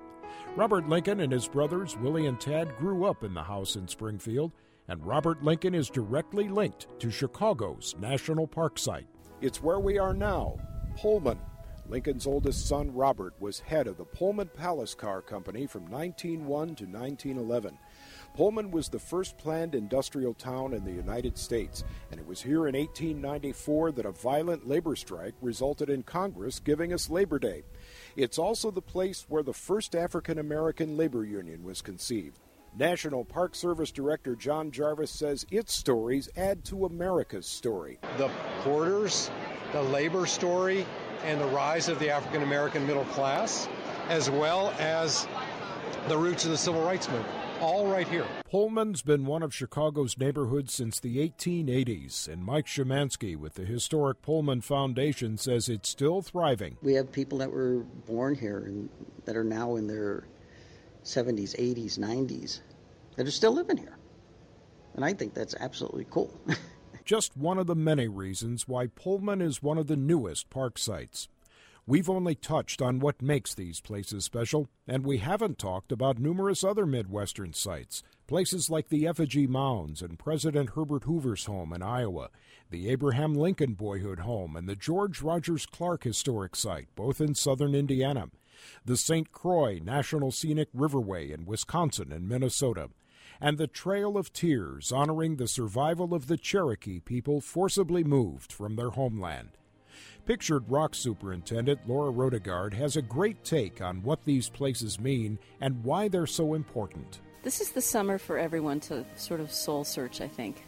Robert Lincoln and his brothers Willie and Ted grew up in the house in Springfield, and Robert Lincoln is directly linked to Chicago's National Park site. It's where we are now, Pullman. Lincoln's oldest son, Robert, was head of the Pullman Palace Car Company from nineteen oh one to nineteen eleven. Pullman was the first planned industrial town in the United States, and it was here in eighteen ninety-four that a violent labor strike resulted in Congress giving us Labor Day. It's also the place where the first African-American labor union was conceived. National Park Service Director John Jarvis says its stories add to America's story. The porters, the labor story, and the rise of the African-American middle class, as well as the roots of the Civil Rights Movement. All right here. Pullman's been one of Chicago's neighborhoods since the eighteen eighties, and Mike Szymanski with the historic Pullman Foundation says it's still thriving. We have people that were born here and that are now in their seventies, eighties, nineties that are still living here. And I think that's absolutely cool. Just one of the many reasons why Pullman is one of the newest park sites. We've only touched on what makes these places special, and we haven't talked about numerous other Midwestern sites, places like the Effigy Mounds and President Herbert Hoover's home in Iowa, the Abraham Lincoln Boyhood Home and the George Rogers Clark Historic Site, both in southern Indiana, the Saint Croix National Scenic Riverway in Wisconsin and Minnesota, and the Trail of Tears honoring the survival of the Cherokee people forcibly moved from their homeland. Pictured Rock Superintendent Laura Rodegard has a great take on what these places mean and why they're so important. This is the summer for everyone to sort of soul search, I think.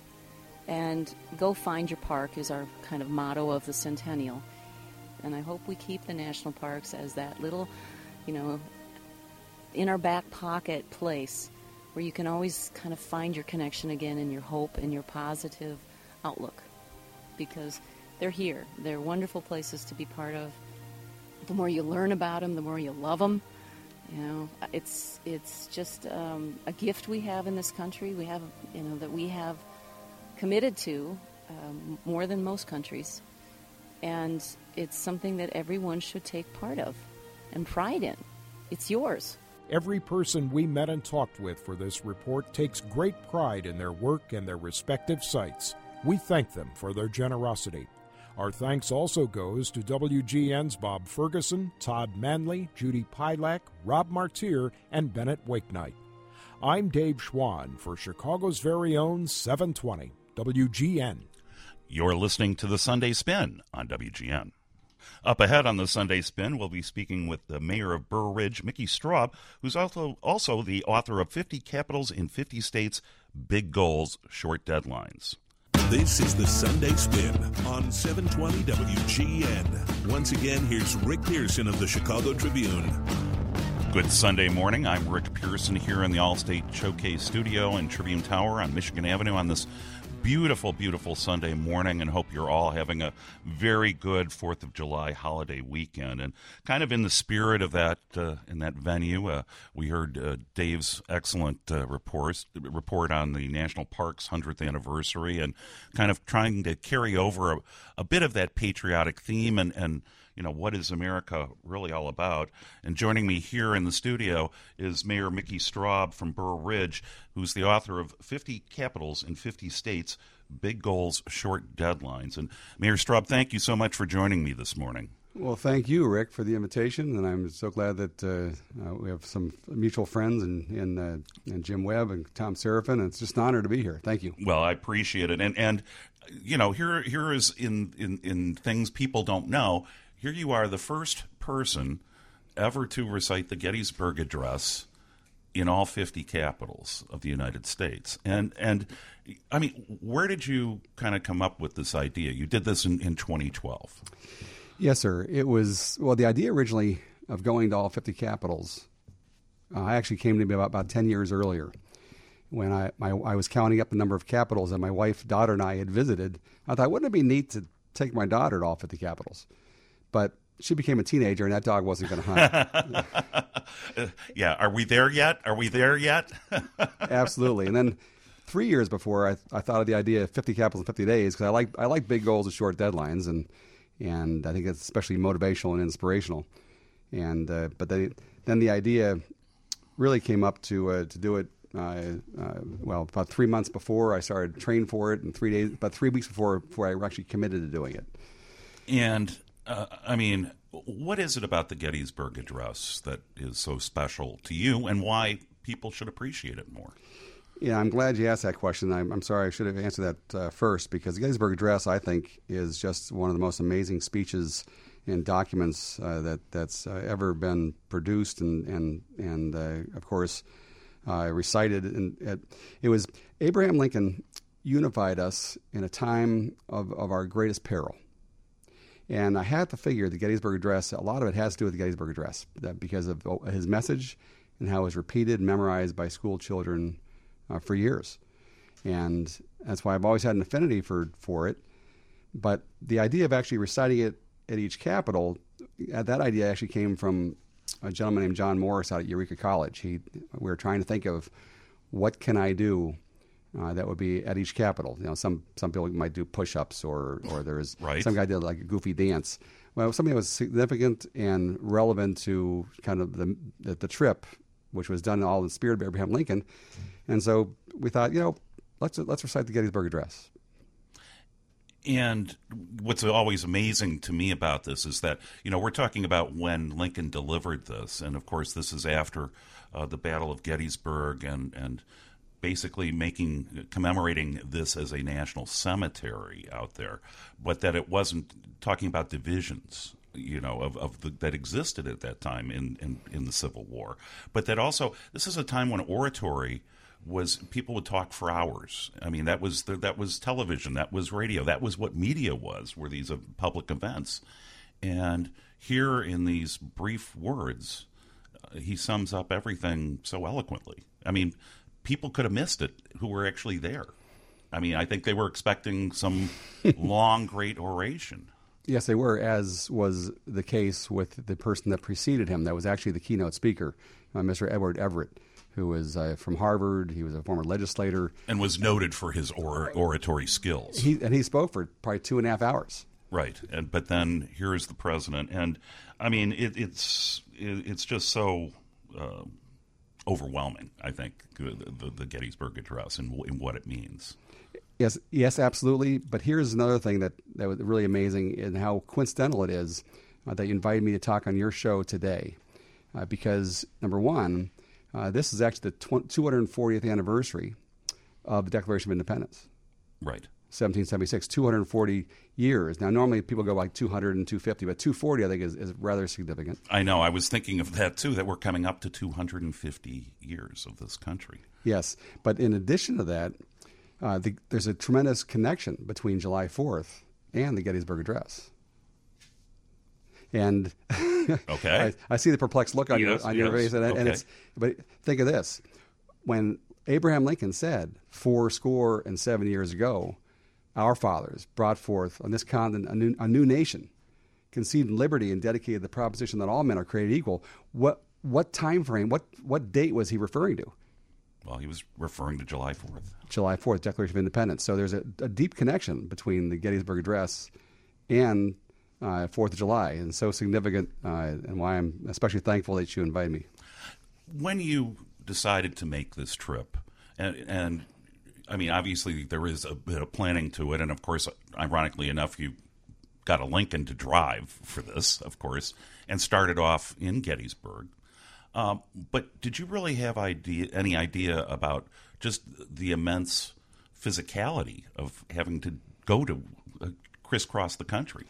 And go find your park is our kind of motto of the centennial. And I hope we keep the national parks as that little, you know, in our back pocket place where you can always kind of find your connection again and your hope and your positive outlook. Because they're here. They're wonderful places to be part of. The more you learn about them, the more you love them. You know, it's it's just um, a gift we have in this country. We have, you know, that we have committed to um, more than most countries, and it's something that everyone should take part of and pride in. It's yours. Every person we met and talked with for this report takes great pride in their work and their respective sites. We thank them for their generosity. Our thanks also goes to W G N's Bob Ferguson, Todd Manley, Judy Pylak, Rob Martyr, and Bennett Wakenight. I'm Dave Schwann for Chicago's very own seven twenty W G N. You're listening to the Sunday Spin on W G N. Up ahead on the Sunday Spin, we'll be speaking with the mayor of Burr Ridge, Mickey Straub, who's also, also the author of fifty Capitals in fifty States, Big Goals, Short Deadlines. This is the Sunday Spin on seven twenty W G N. Once again, here's Rick Pearson of the Chicago Tribune. Good Sunday morning. I'm Rick Pearson here in the Allstate Showcase studio in Tribune Tower on Michigan Avenue on this beautiful, beautiful Sunday morning, and hope you're all having a very good fourth of July holiday weekend. And kind of in the spirit of that, uh, in that venue, uh, we heard uh, Dave's excellent uh, report, report on the National Park's hundredth anniversary, and kind of trying to carry over a, a bit of that patriotic theme and, and you know, what is America really all about? And joining me here in the studio is Mayor Mickey Straub from Burr Ridge, who's the author of fifty Capitals in fifty States, Big Goals, Short Deadlines. And Mayor Straub, thank you so much for joining me this morning. Well, thank you, Rick, for the invitation, and I'm so glad that uh, uh, we have some mutual friends in, in, uh, in Jim Webb and Tom Seraphin, and it's just an honor to be here. Thank you. Well, I appreciate it. And, and you know, here here is in, in, in things people don't know, here you are, the first person ever to recite the Gettysburg Address in all fifty capitals of the United States. And, and I mean, where did you kind of come up with this idea? You did this in, in twenty twelve. Yes, sir. It was, well, the idea originally of going to all fifty capitals uh, actually came to me about, about ten years earlier. When I, my, I was counting up the number of capitals that my wife, daughter, and I had visited. I thought, wouldn't it be neat to take my daughter to all fifty capitals? But she became a teenager, and that dog wasn't going to hunt. Yeah, are we there yet? Are we there yet? Absolutely. And then three years before, I, I thought of the idea of fifty capitals in fifty days, because I like I like big goals and short deadlines, and and I think it's especially motivational and inspirational. And uh, but they, then the idea really came up to uh, to do it. Uh, uh, well, about three months before I started training for it, and three days, about three weeks before before I actually committed to doing it. And uh, I mean, what is it about the Gettysburg Address that is so special to you, and why people should appreciate it more? Yeah, I'm glad you asked that question. I'm, I'm sorry I should have answered that uh, first, because the Gettysburg Address, I think, is just one of the most amazing speeches and documents uh, that that's uh, ever been produced, and and and uh, of course uh, recited. And uh, it was Abraham Lincoln unified us in a time of, of our greatest peril. And I had to figure the Gettysburg Address, a lot of it has to do with the Gettysburg Address, that because of his message and how it was repeated and memorized by school children uh, for years. And that's why I've always had an affinity for, for it. But the idea of actually reciting it at each capital, uh, that idea actually came from a gentleman named John Morris out at Eureka College. He, we were trying to think of what can I do Uh, that would be at each capital. You know, some some people might do push-ups, or or there's right. some guy did like a goofy dance. Well, something that was significant and relevant to kind of the the, the trip, which was done all in the spirit of Abraham Lincoln. And so we thought, you know, let's let's recite the Gettysburg Address. And what's always amazing to me about this is that, you know, we're talking about when Lincoln delivered this, and of course this is after uh, the Battle of Gettysburg, and and. basically making commemorating this as a national cemetery out there, but that it wasn't talking about divisions, you know, of, of the, that existed at that time in, in, in the Civil War, but that also this is a time when oratory was, people would talk for hours. I mean, that was the, that was television, that was radio, that was what media was, were these uh, public events. And here in these brief words, uh, he sums up everything so eloquently. I mean, people could have missed it who were actually there. I mean, I think they were expecting some long, great oration. Yes, they were, as was the case with the person that preceded him. That was actually the keynote speaker, uh, Mister Edward Everett, who was uh, from Harvard. He was a former legislator. And was noted for his or- oratory skills. He, and he spoke for probably two and a half hours. Right. And, but then here is the president. And, I mean, it, it's it, it's just so... Uh, overwhelming, I think, the, the, the Gettysburg Address and, w- and what it means. Yes, yes, absolutely. But here's another thing that, that was really amazing, and how coincidental it is uh, that you invited me to talk on your show today. Uh, because, number one, uh, this is actually the tw- two hundred fortieth anniversary of the Declaration of Independence. Right. seventeen seventy-six, two hundred forty years. Now, normally people go like two hundred and two fifty, but two forty, I think, is, is rather significant. I know. I was thinking of that, too, that we're coming up to two hundred fifty years of this country. Yes. But in addition to that, uh, the, there's a tremendous connection between July fourth and the Gettysburg Address. And okay. I, I see the perplexed look on, yes, your, on yes. your face. And, okay. and it's, but think of this. When Abraham Lincoln said, four score and seven years ago, our fathers brought forth on this continent a new, a new nation, conceived in liberty and dedicated the proposition that all men are created equal. What what time frame, what, what date was he referring to? Well, he was referring to July fourth. July fourth, Declaration of Independence. So there's a, a deep connection between the Gettysburg Address and uh, fourth of July, and so significant, uh, and why I'm especially thankful that you invited me. When you decided to make this trip, and, and I mean, obviously there is a bit of planning to it, and of course, ironically enough, you got a Lincoln to drive for this, of course, and started off in Gettysburg. Um, but did you really have idea, any idea about just the immense physicality of having to go to uh, crisscross the country?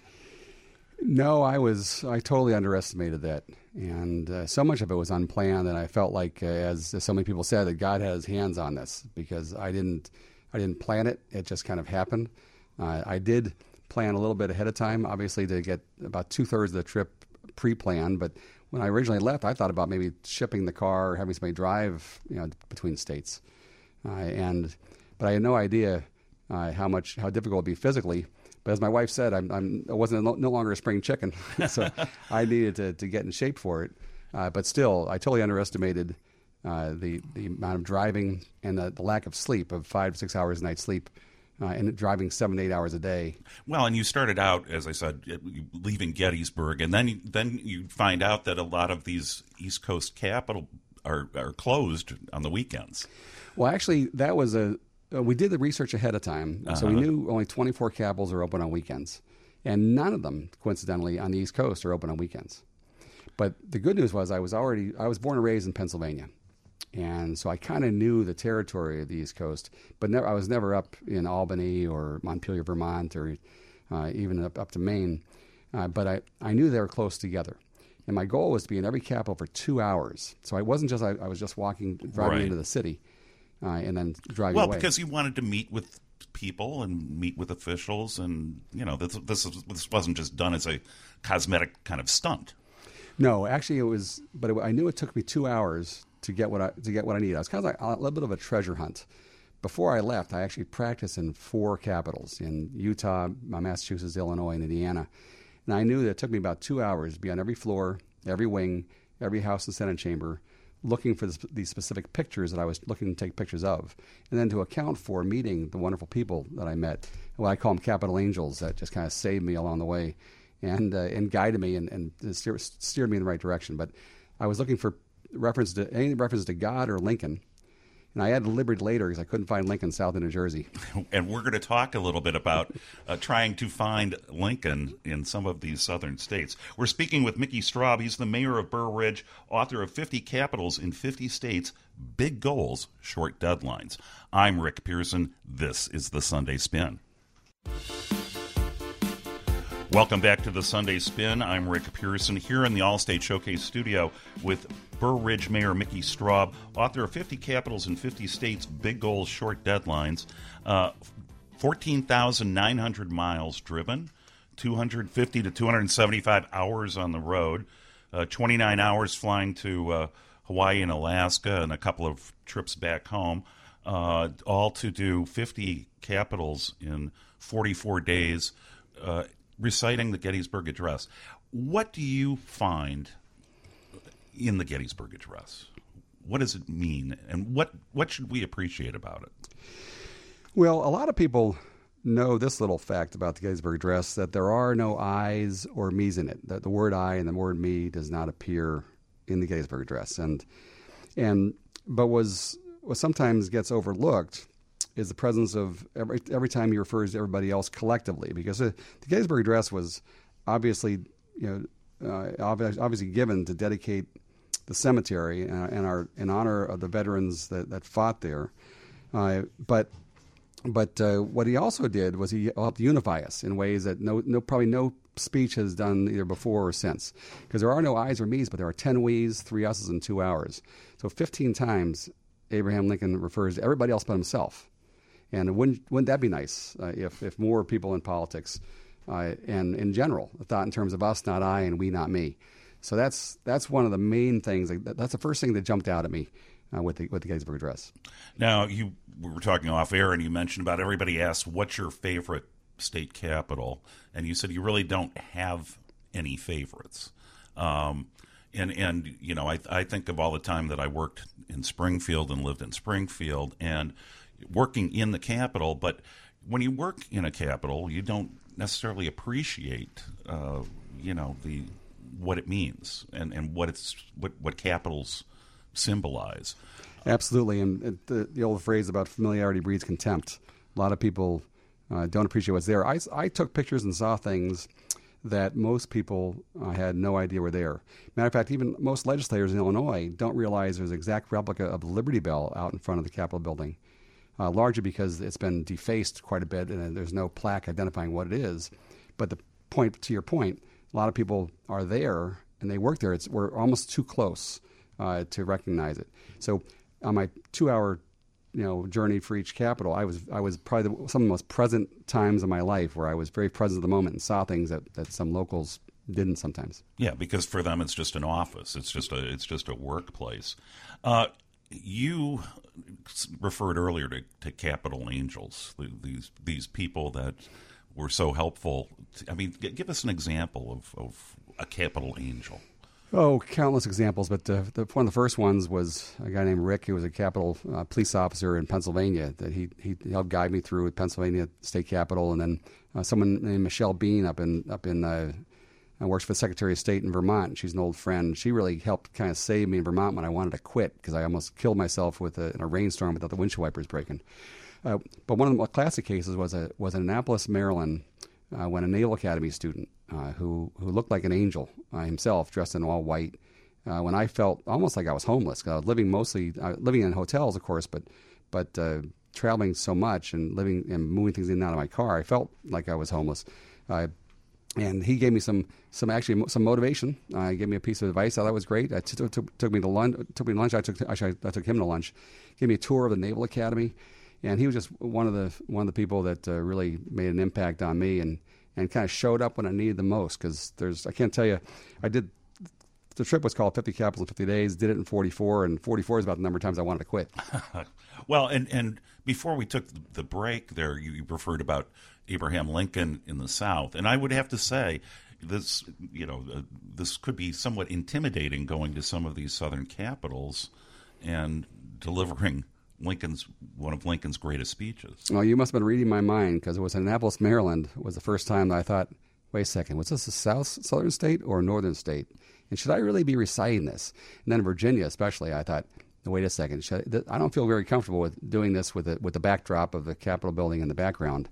No, I was. I totally underestimated that, and uh, so much of it was unplanned. And I felt like, uh, as, as so many people said, that God had His hands on this because I didn't. I didn't plan it. It just kind of happened. Uh, I did plan a little bit ahead of time, obviously, to get about two thirds of the trip pre-planned, but when I originally left, I thought about maybe shipping the car or having somebody drive, you know, between states. Uh, and but I had no idea uh, how much how difficult it would be physically. But as my wife said, I'm, I'm I wasn't no, no longer a spring chicken, so I needed to, to get in shape for it. Uh, but still, I totally underestimated uh, the the amount of driving and the, the lack of sleep of five to six hours a night sleep. Uh, and driving seven, eight hours a day. Well, and you started out, as I said, leaving Gettysburg, and then then you find out that a lot of these East Coast capital are are closed on the weekends. Well, actually, that was a uh, we did the research ahead of time, uh-huh. so we knew only twenty-four capitals are open on weekends, and none of them, coincidentally, on the East Coast are open on weekends. But the good news was I was already I was born and raised in Pennsylvania. And so I kind of knew the territory of the East Coast, but never, I was never up in Albany or Montpelier, Vermont, or uh, even up, up to Maine. Uh, but I, I knew they were close together. And my goal was to be in every capital for two hours. So I wasn't just, I, I was just walking, driving right. into the city uh, and then driving well, away. Well, because you wanted to meet with people and meet with officials. And, you know, this, this, this wasn't just done as a cosmetic kind of stunt. No, actually it was, but it, I knew it took me two hours to get what I to get what I needed. I was kind of like a little bit of a treasure hunt. Before I left, I actually practiced in four capitals, in Utah, Massachusetts, Illinois, and Indiana. And I knew that it took me about two hours to be on every floor, every wing, every House and Senate chamber, looking for this, these specific pictures that I was looking to take pictures of, and then to account for meeting the wonderful people that I met, what I call them capital angels that just kind of saved me along the way and uh, and guided me and, and steer, steered me in the right direction. But I was looking for reference to any reference to God or Lincoln, and I added Liberty later because I couldn't find Lincoln south of New Jersey. And we're going to talk a little bit about uh, trying to find Lincoln in some of these southern states. We're speaking with Mickey Straub. He's the mayor of Burr Ridge, author of fifty Capitals in fifty States, Big Goals, Short Deadlines. I'm Rick Pearson. This is the Sunday Spin. Welcome back to the Sunday Spin. I'm Rick Pearson here in the Allstate Showcase studio with Burr Ridge Mayor Mickey Straub, author of fifty Capitals in fifty States, Big Goals, Short Deadlines. Uh, fourteen thousand nine hundred miles driven, two hundred fifty to two hundred seventy-five hours on the road, uh, twenty-nine hours flying to uh, Hawaii and Alaska, and a couple of trips back home, uh, all to do fifty capitals in forty-four days, uh, reciting the Gettysburg Address. What do you find in the Gettysburg Address? What does it mean, and what, what should we appreciate about it? Well, a lot of people know this little fact about the Gettysburg Address, that there are no I's or me's in it. That the word I and the word me does not appear in the Gettysburg Address. And and but was what sometimes gets overlooked is the presence of every every time he refers to everybody else collectively, because the, the Gettysburg Address was obviously you know uh, obviously given to dedicate the cemetery and, and our in honor of the veterans that, that fought there, uh, but but uh, what he also did was he helped unify us in ways that no no probably no speech has done either before or since, because there are no I's or me's, but there are ten we's, three us's, and two ours. So fifteen times Abraham Lincoln refers to everybody else but himself. And wouldn't wouldn't that be nice uh, if if more people in politics uh, and in general thought in terms of us, not I, and we, not me. So that's that's one of the main things. That's the first thing that jumped out at me uh, with the with the Gettysburg Address. Now, you we were talking off air, and you mentioned about everybody asked, what's your favorite state capital? And you said you really don't have any favorites. Um, and, and you know, I, I think of all the time that I worked in Springfield and lived in Springfield and working in the capital, but when you work in a capital, you don't necessarily appreciate, uh, you know, the what it means and, and what it's what, what capitals symbolize. Absolutely, and the, the old phrase about familiarity breeds contempt. A lot of people uh, don't appreciate what's there. I, I took pictures and saw things that most people uh, had no idea were there. Matter of fact, even most legislators in Illinois don't realize there's an exact replica of the Liberty Bell out in front of the Capitol building, uh, largely because it's been defaced quite a bit and there's no plaque identifying what it is. But the point, to your point, a lot of people are there and they work there. It's, we're almost too close uh, to recognize it. So on my two-hour you know, journey for each capital, I was I was probably the, some of the most present times of my life where I was very present at the moment and saw things that, that some locals didn't sometimes. Yeah, because for them it's just an office. It's just a it's just a workplace. Uh, you referred earlier to, to Capitol Angels, these these people that were so helpful. I mean, give us an example of, of a Capitol Angel. Oh, countless examples, but uh, the, one of the first ones was a guy named Rick, who was a Capitol uh, police officer in Pennsylvania. That he he helped guide me through Pennsylvania State Capitol, and then uh, someone named Michelle Bean up in up in uh, works for the Secretary of State in Vermont. She's an old friend. She really helped kind of save me in Vermont when I wanted to quit because I almost killed myself with a, in a rainstorm without the windshield wipers breaking. Uh, but one of the classic cases was a was in Annapolis, Maryland, uh, when a Naval Academy student uh, who who looked like an angel uh, himself, dressed in all white. Uh, when I felt almost like I was homeless, I was living mostly uh, living in hotels, of course, but but uh, traveling so much and living and moving things in and out of my car, I felt like I was homeless. Uh, and he gave me some some actually some motivation. Uh, he gave me a piece of advice. I thought was great. I t- t- t- took me to lunch. Took me to lunch. I took actually I took him to lunch. Gave me a tour of the Naval Academy. And he was just one of the one of the people that uh, really made an impact on me and, and kind of showed up when I needed the most. Because there's, I can't tell you, I did, the trip was called fifty Capitals in fifty days, did it in forty-four, and forty-four is about the number of times I wanted to quit. Well, and, and before we took the break there, you, you referred about Abraham Lincoln in the South. And I would have to say, this, you know, uh, this could be somewhat intimidating going to some of these Southern capitals and delivering Lincoln's one of Lincoln's greatest speeches. Well, you must have been reading my mind because it was in Annapolis, Maryland, was the first time that I thought, wait a second, was this a South Southern state or a Northern state? And should I really be reciting this? And then in Virginia, especially, I thought, wait a second, should I, I don't feel very comfortable with doing this with the, with the backdrop of the Capitol building in the background.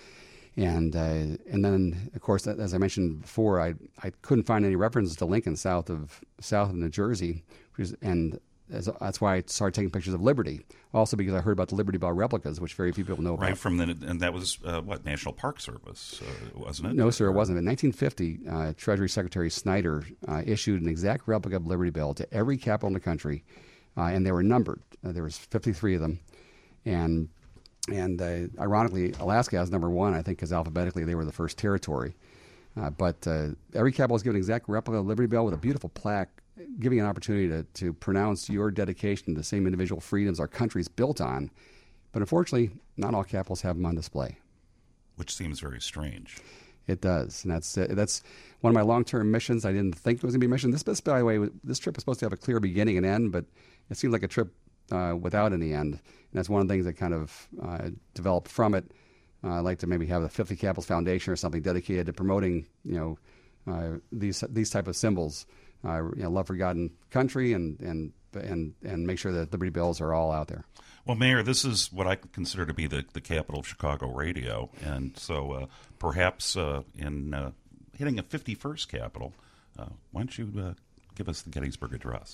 And uh, and then, of course, as I mentioned before, I I couldn't find any references to Lincoln south of south of New Jersey, which is, and As, that's why I started taking pictures of Liberty. Also because I heard about the Liberty Bell replicas, which very few people know about. Right from the, and that was uh, what, National Park Service, uh, wasn't it? No, sir, it wasn't. In nineteen fifty, uh, Treasury Secretary Snyder uh, issued an exact replica of Liberty Bell to every capital in the country, uh, and they were numbered. Uh, there was fifty-three of them, and and uh, ironically, Alaska has number one, I think, because alphabetically they were the first territory. Uh, but uh, every capital is given an exact replica of Liberty Bell with a beautiful plaque, giving an opportunity to, to pronounce your dedication to the same individual freedoms our country's built on. But unfortunately, not all capitals have them on display. Which seems very strange. It does. And that's uh, that's one of my long-term missions. I didn't think it was going to be a mission. This, this, by the way, this trip was supposed to have a clear beginning and end, but it seemed like a trip uh, without any end. And that's one of the things that kind of uh, developed from it. Uh, I'd like to maybe have a fifty Capitals Foundation or something dedicated to promoting, you know, uh, these these type of symbols. Uh, you know, love for God and country, and and and and make sure that Liberty Bells are all out there. Well, Mayor, this is what I consider to be the, the capital of Chicago radio, and so uh, perhaps uh, in uh, hitting a fifty-first capital, uh, why don't you uh, give us the Gettysburg Address?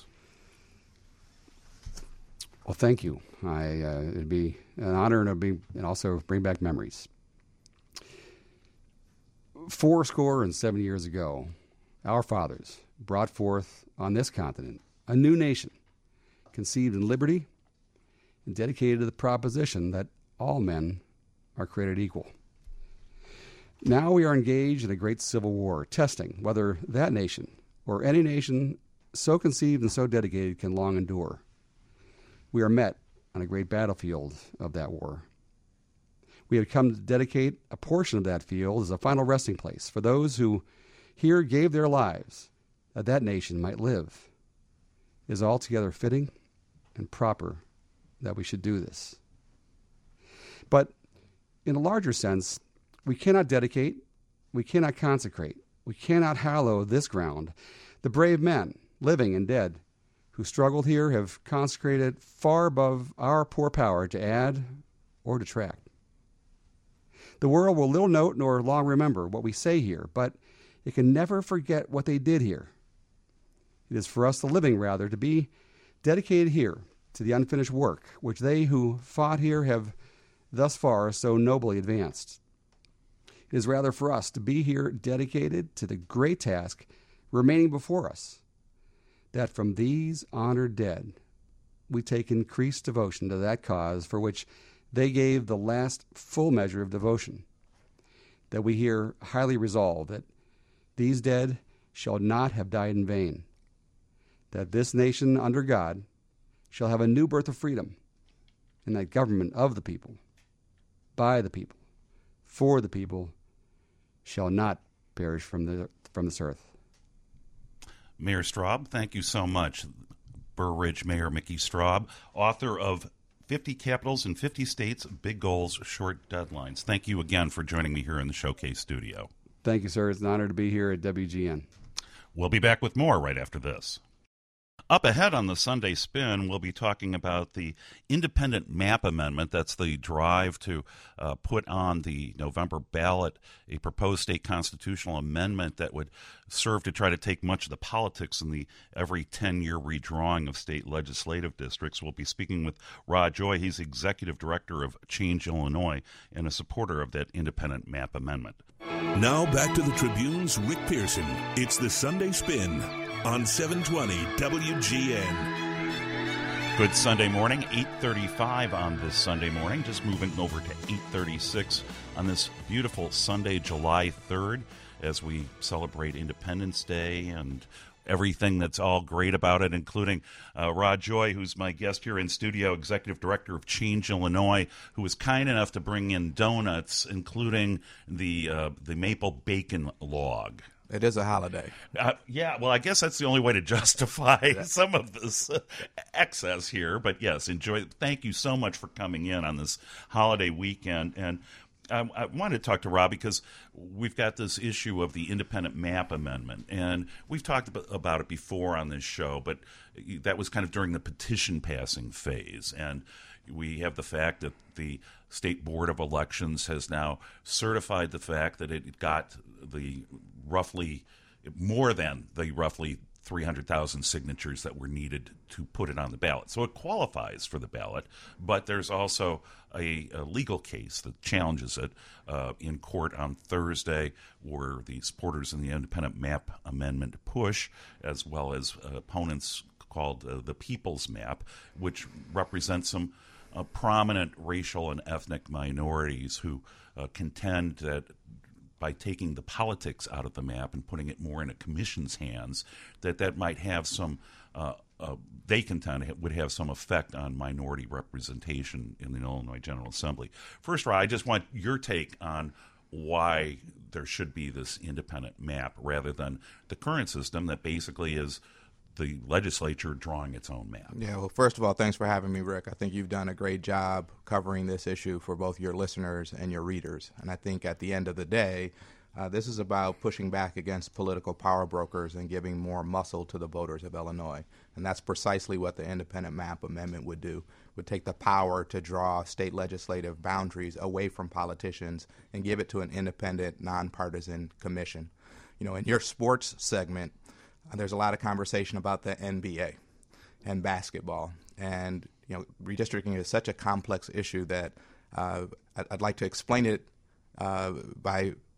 Well, thank you. I uh, it'd be an honor and, it'd be, and also bring back memories. Four score and seven years ago, our fathers brought forth on this continent a new nation, conceived in liberty and dedicated to the proposition that all men are created equal. Now we are engaged in a great civil war, testing whether that nation or any nation so conceived and so dedicated can long endure. we are met on a great battlefield of that war. We have come to dedicate a portion of that field as a final resting place for those who here gave their lives that that nation might live. It is altogether fitting and proper that we should do this. But in a larger sense, we cannot dedicate, we cannot consecrate, we cannot hallow this ground. The brave men, living and dead, who struggled here have consecrated far above our poor power to add or detract. The world will little note nor long remember what we say here, but it can never forget what they did here. It is for us, the living, rather, to be dedicated here to the unfinished work which they who fought here have thus far so nobly advanced. It is rather for us to be here dedicated to the great task remaining before us, that from these honored dead we take increased devotion to that cause for which they gave the last full measure of devotion, that we here highly resolve that these dead shall not have died in vain, that this nation under God shall have a new birth of freedom, and that government of the people, by the people, for the people, shall not perish from the from this earth. Mayor Straub, thank you so much. Burr Ridge Mayor Mickey Straub, author of fifty Capitals in fifty States, Big Goals, Short Deadlines. Thank you again for joining me here in the Showcase studio. Thank you, sir. It's an honor to be here at W G N. We'll be back with more right after this. Up ahead on the Sunday Spin, we'll be talking about the independent map amendment. That's the drive to uh, put on the November ballot a proposed state constitutional amendment that would serve to try to take much of the politics in the every ten-year redrawing of state legislative districts. We'll be speaking with Rod Joy. He's executive director of Change Illinois and a supporter of that independent map amendment. Now back to the Tribune's Rick Pearson. It's the Sunday Spin on seven twenty W G N. Good Sunday morning, eight thirty-five on this Sunday morning. Just moving over to eight thirty-six on this beautiful Sunday, July third, as we celebrate Independence Day and everything that's all great about it, including uh, Rod Joy, who's my guest here in studio, executive director of Change Illinois, who was kind enough to bring in donuts, including the uh, the maple bacon log. It is a holiday. Uh, yeah, well, I guess that's the only way to justify some of this uh, excess here. But yes, enjoy. Thank you so much for coming in on this holiday weekend. And I, I wanted to talk to Rob because we've got this issue of the independent map amendment. And we've talked about it before on this show, but that was kind of during the petition passing phase. And we have the fact that the State Board of Elections has now certified the fact that it got the roughly more than the roughly three hundred thousand signatures that were needed to put it on the ballot. So it qualifies for the ballot, but there's also a, a legal case that challenges it uh, in court on Thursday, where the supporters in the independent map amendment push, as well as uh, opponents called uh, the People's Map, which represents some uh, prominent racial and ethnic minorities who uh, contend that by taking the politics out of the map and putting it more in a commission's hands, that that might have some, uh, uh, they contend it would have some effect on minority representation in the Illinois General Assembly. First, Rod, I just want your take on why there should be this independent map rather than the current system that basically is the legislature drawing its own map. Yeah, well, first of all, thanks for having me, Rick. I think you've done a great job covering this issue for both your listeners and your readers. And I think at the end of the day, uh, this is about pushing back against political power brokers and giving more muscle to the voters of Illinois. And that's precisely what the independent map amendment would do, would take the power to draw state legislative boundaries away from politicians and give it to an independent, nonpartisan commission. You know, in your sports segment, there's a lot of conversation about the N B A and basketball, and you know, redistricting is such a complex issue that uh, I'd, I'd like to explain it uh, by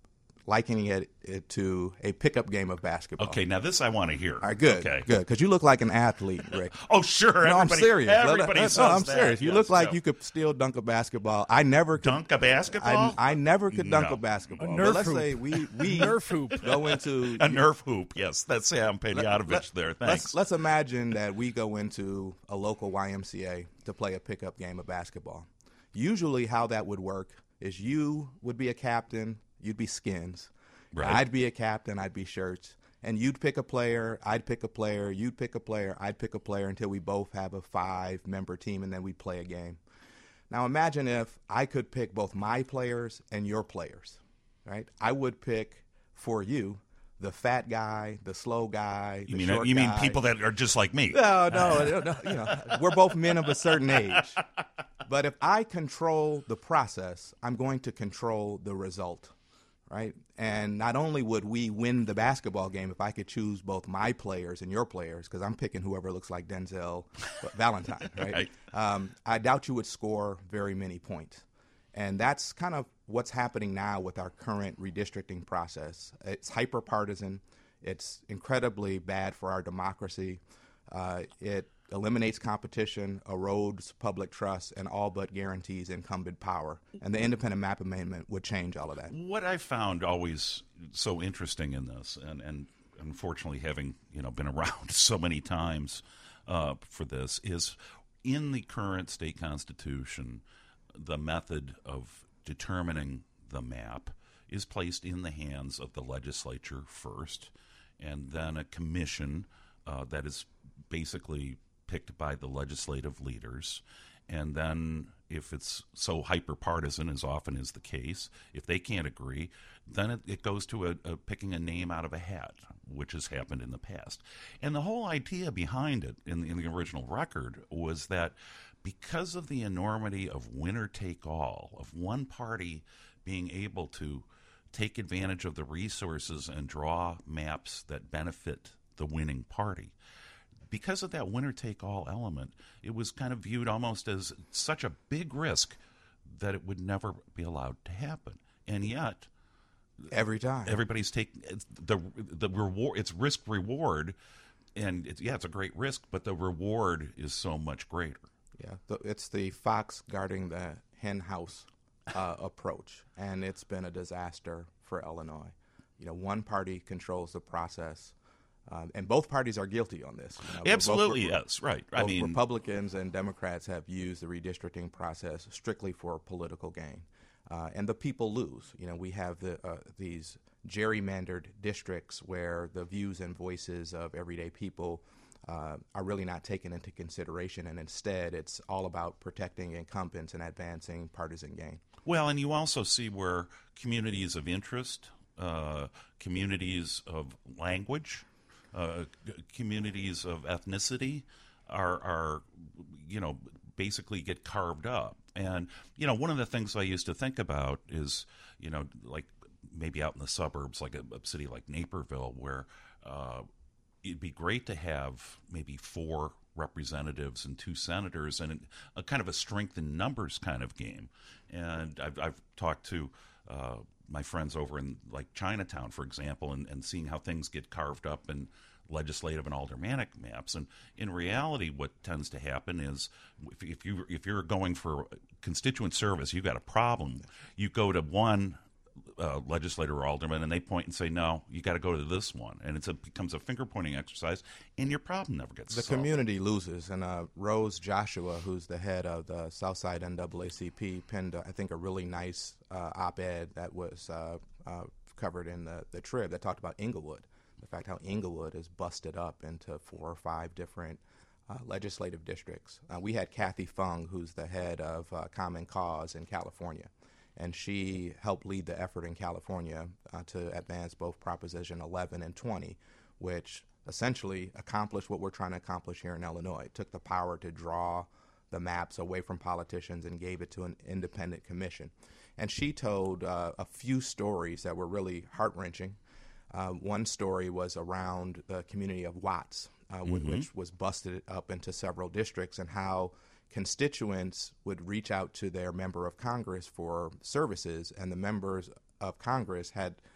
likening it, it to a pickup game of basketball. Okay, now this I want to hear. All right, good, okay. good, because you look like an athlete, Rick. Oh, sure. No, I'm everybody, serious. Everybody no, says no, I'm that. serious. You Yes, look like no. you could still dunk a basketball. I never could, dunk a basketball. I, I never could dunk No. a basketball. A But Nerf let's hoop. say we we Nerf hoop. go into A Nerf hoop. Yes, that's Sam Pediatovich let- there. Let's, Thanks. let's imagine that we go into a local Y M C A to play a pickup game of basketball. Usually, how that would work is you would be a captain, you'd be skins. Right. I'd be a captain, I'd be shirts. And you'd pick a player, I'd pick a player, you'd pick a player, I'd pick a player until we both have a five-member team, and then we'd play a game. Now imagine if I could pick both my players and your players, right? I would pick for you the fat guy, the slow guy, the You mean short you mean guy. people that are just like me? No, no, no, no, you know, we're both men of a certain age. But if I control the process, I'm going to control the result, right? And not only would we win the basketball game if I could choose both my players and your players, because I'm picking whoever looks like Denzel Valentine, right? Right. Um, I doubt you would score very many points. And that's kind of what's happening now with our current redistricting process. It's hyper-partisan. It's incredibly bad for our democracy. Uh, it eliminates competition, erodes public trust, and all but guarantees incumbent power. And the independent map amendment would change all of that. What I found always so interesting in this, and, and unfortunately having you know been around so many times uh, for this, is in the current state constitution, the method of determining the map is placed in the hands of the legislature first, and then a commission uh, that is basically picked by the legislative leaders. And then if it's so hyper-partisan, as often is the case, if they can't agree, then it, it goes to a, a picking a name out of a hat, which has happened in the past. And the whole idea behind it in, in the original record was that because of the enormity of winner-take-all, of one party being able to take advantage of the resources and draw maps that benefit the winning party, because of that winner-take-all element, it was kind of viewed almost as such a big risk that it would never be allowed to happen. And yet, every time, everybody's taking the the reward. It's risk reward, and it's, yeah, it's a great risk, but the reward is so much greater. Yeah, the, it's the fox guarding the hen house uh, approach, and it's been a disaster for Illinois. You know, one party controls the process. Um, and both parties are guilty on this. You know, Absolutely, both, yes, right. Both I mean, Republicans and Democrats have used the redistricting process strictly for political gain, uh, and the people lose. You know, we have the uh, these gerrymandered districts where the views and voices of everyday people uh, are really not taken into consideration, and instead, it's all about protecting incumbents and advancing partisan gain. Well, and you also see where communities of interest, uh, communities of language, Uh, communities of ethnicity are, are, you know, basically get carved up. And, you know, one of the things I used to think about is, you know, like maybe out in the suburbs, like a, a city like Naperville, where uh, it'd be great to have maybe four representatives and two senators and a, a kind of a strength in numbers kind of game. And I've, I've talked to uh, my friends over in like Chinatown, for example, and, and seeing how things get carved up in legislative and aldermanic maps. And in reality, what tends to happen is if, if you if you're going for constituent service, you've got a problem. You go to one uh, legislator or alderman, and they point and say, "No, you got to go to this one," and it's a, becomes a finger pointing exercise, and your problem never gets the solved. community loses. And uh, Rose Joshua, who's the head of the Southside N double A C P, penned, uh, I think, a really nice uh, op-ed that was uh, uh, covered in the, the Trib that talked about Inglewood, the fact how Inglewood is busted up into four or five different uh, legislative districts. Uh, we had Kathy Fung, who's the head of uh, Common Cause in California, and she helped lead the effort in California uh, to advance both Proposition eleven and twenty, which essentially accomplished what we're trying to accomplish here in Illinois. It took the power to draw the maps away from politicians and gave it to an independent commission. And she told uh, a few stories that were really heart-wrenching. Uh, one story was around the community of Watts, uh, mm-hmm. which was busted up into several districts, and how constituents would reach out to their member of Congress for services, and the members of Congress had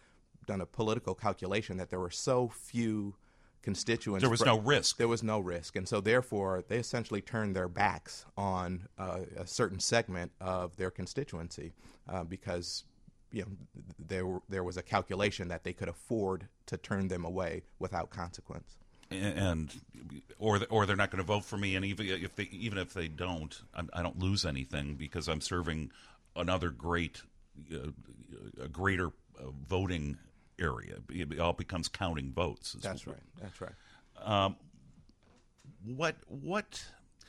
done a political calculation that there were so few constituents. There was no risk. There was no risk. And so therefore, they essentially turned their backs on uh, a certain segment of their constituency uh, because you know, there, were, there was a calculation that they could afford to turn them away without consequence. And or or they're not going to vote for me, and even if they even if they don't, I'm, I don't lose anything because I'm serving another great, uh, a greater uh, voting area. It all becomes counting votes. That's right. That's right. Um, what what?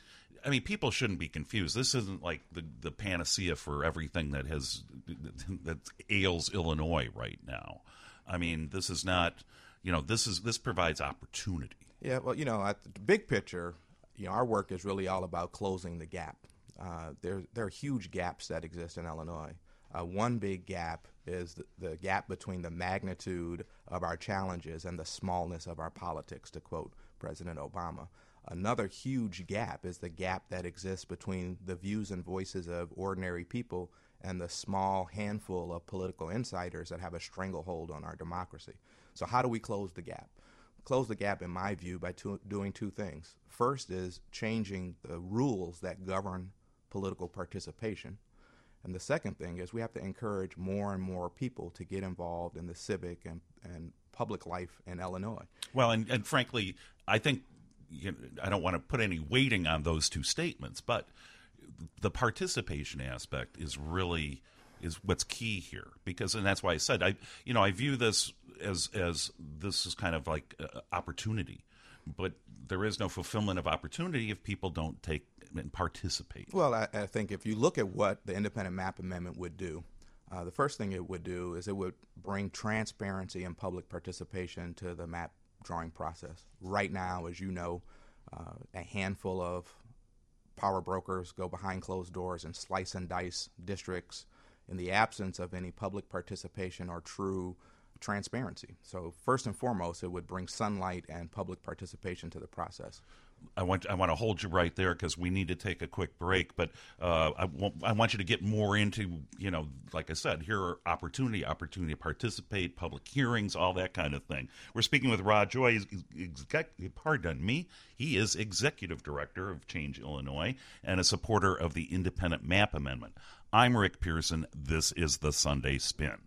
I mean, people shouldn't be confused. This isn't like the, the panacea for everything that has that ails Illinois right now. I mean, this is not. You know, this is this provides opportunity. Yeah, well, you know, at the big picture, you know, our work is really all about closing the gap. Uh, there, there are huge gaps that exist in Illinois. Uh, one big gap is the, the gap between the magnitude of our challenges and the smallness of our politics, to quote President Obama. Another huge gap is the gap that exists between the views and voices of ordinary people and the small handful of political insiders that have a stranglehold on our democracy. So how do we close the gap? Close the gap, in my view, by two, doing two things. First is changing the rules that govern political participation. And the second thing is we have to encourage more and more people to get involved in the civic and, and public life in Illinois. Well, and, and frankly, I think you know, I don't want to put any weighting on those two statements, but the participation aspect is really is what's key here, because and that's why I said I you know I view this as as this is kind of like uh, opportunity, but there is no fulfillment of opportunity if people don't take and participate. Well, I, I think if you look at what the Independent Map Amendment would do, uh, the first thing it would do is it would bring transparency and public participation to the map drawing process. Right now, as you know, uh, a handful of power brokers go behind closed doors and slice and dice districts in the absence of any public participation or true transparency. So first and foremost, it would bring sunlight and public participation to the process. I want I want to hold you right there because we need to take a quick break. But uh, I, w- I want you to get more into, you know, like I said, here are opportunity, opportunity to participate, public hearings, all that kind of thing. We're speaking with Rod Joy. He's, exec- pardon me. He is Executive Director of Change Illinois and a supporter of the Independent Map Amendment. I'm Rick Pearson. This is the Sunday Spin.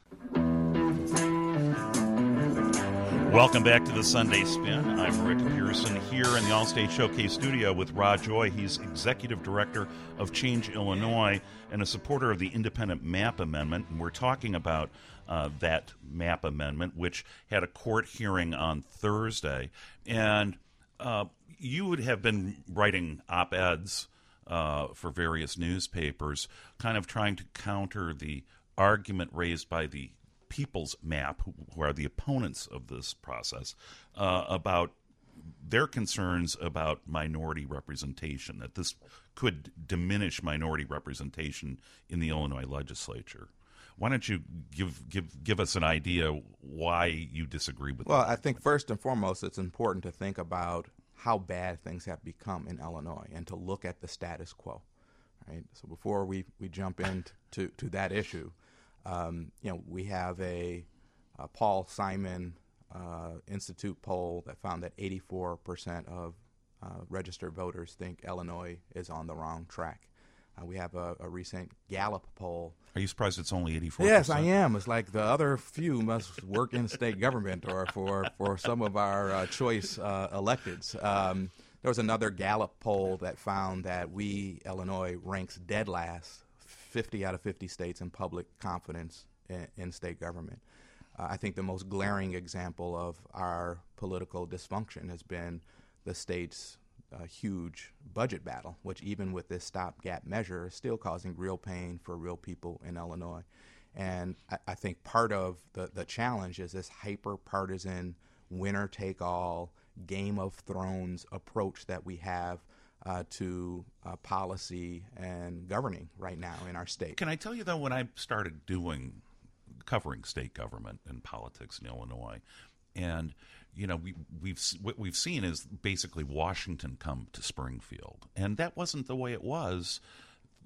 Welcome back to the Sunday Spin. I'm Rick Pearson here in the Allstate Showcase studio with Rod Joy. He's Executive Director of Change Illinois and a supporter of the Independent Map Amendment. And we're talking about uh, that map amendment, which had a court hearing on Thursday. And uh, you would have been writing op-eds uh, for various newspapers, kind of trying to counter the argument raised by the People's Map, who are the opponents of this process, uh, about their concerns about minority representation, that this could diminish minority representation in the Illinois legislature. Why don't you give give give us an idea why you disagree with well, that? Well, I think first and foremost, it's important to think about how bad things have become in Illinois and to look at the status quo. Right. So before we, we jump into to, to that issue, Um, you know, we have a, a Paul Simon uh, Institute poll that found that eighty-four percent of uh, registered voters think Illinois is on the wrong track. Uh, we have a, a recent Gallup poll. Are you surprised it's only eighty-four percent? Yes, I am. It's like the other few must work in state government or for, for some of our uh, choice uh, electeds. Um, there was another Gallup poll that found that we, Illinois, ranks dead last, fifty out of fifty states in public confidence in, in state government. Uh, I think the most glaring example of our political dysfunction has been the state's uh, huge budget battle, which even with this stopgap measure is still causing real pain for real people in Illinois. And I, I think part of the, the challenge is this hyper-partisan, winner-take-all, Game of Thrones approach that we have Uh, to uh, policy and governing right now in our state. Can I tell you, though, when I started doing, covering state government and politics in Illinois, and, you know, we, we've what we've seen is basically Washington come to Springfield. And that wasn't the way it was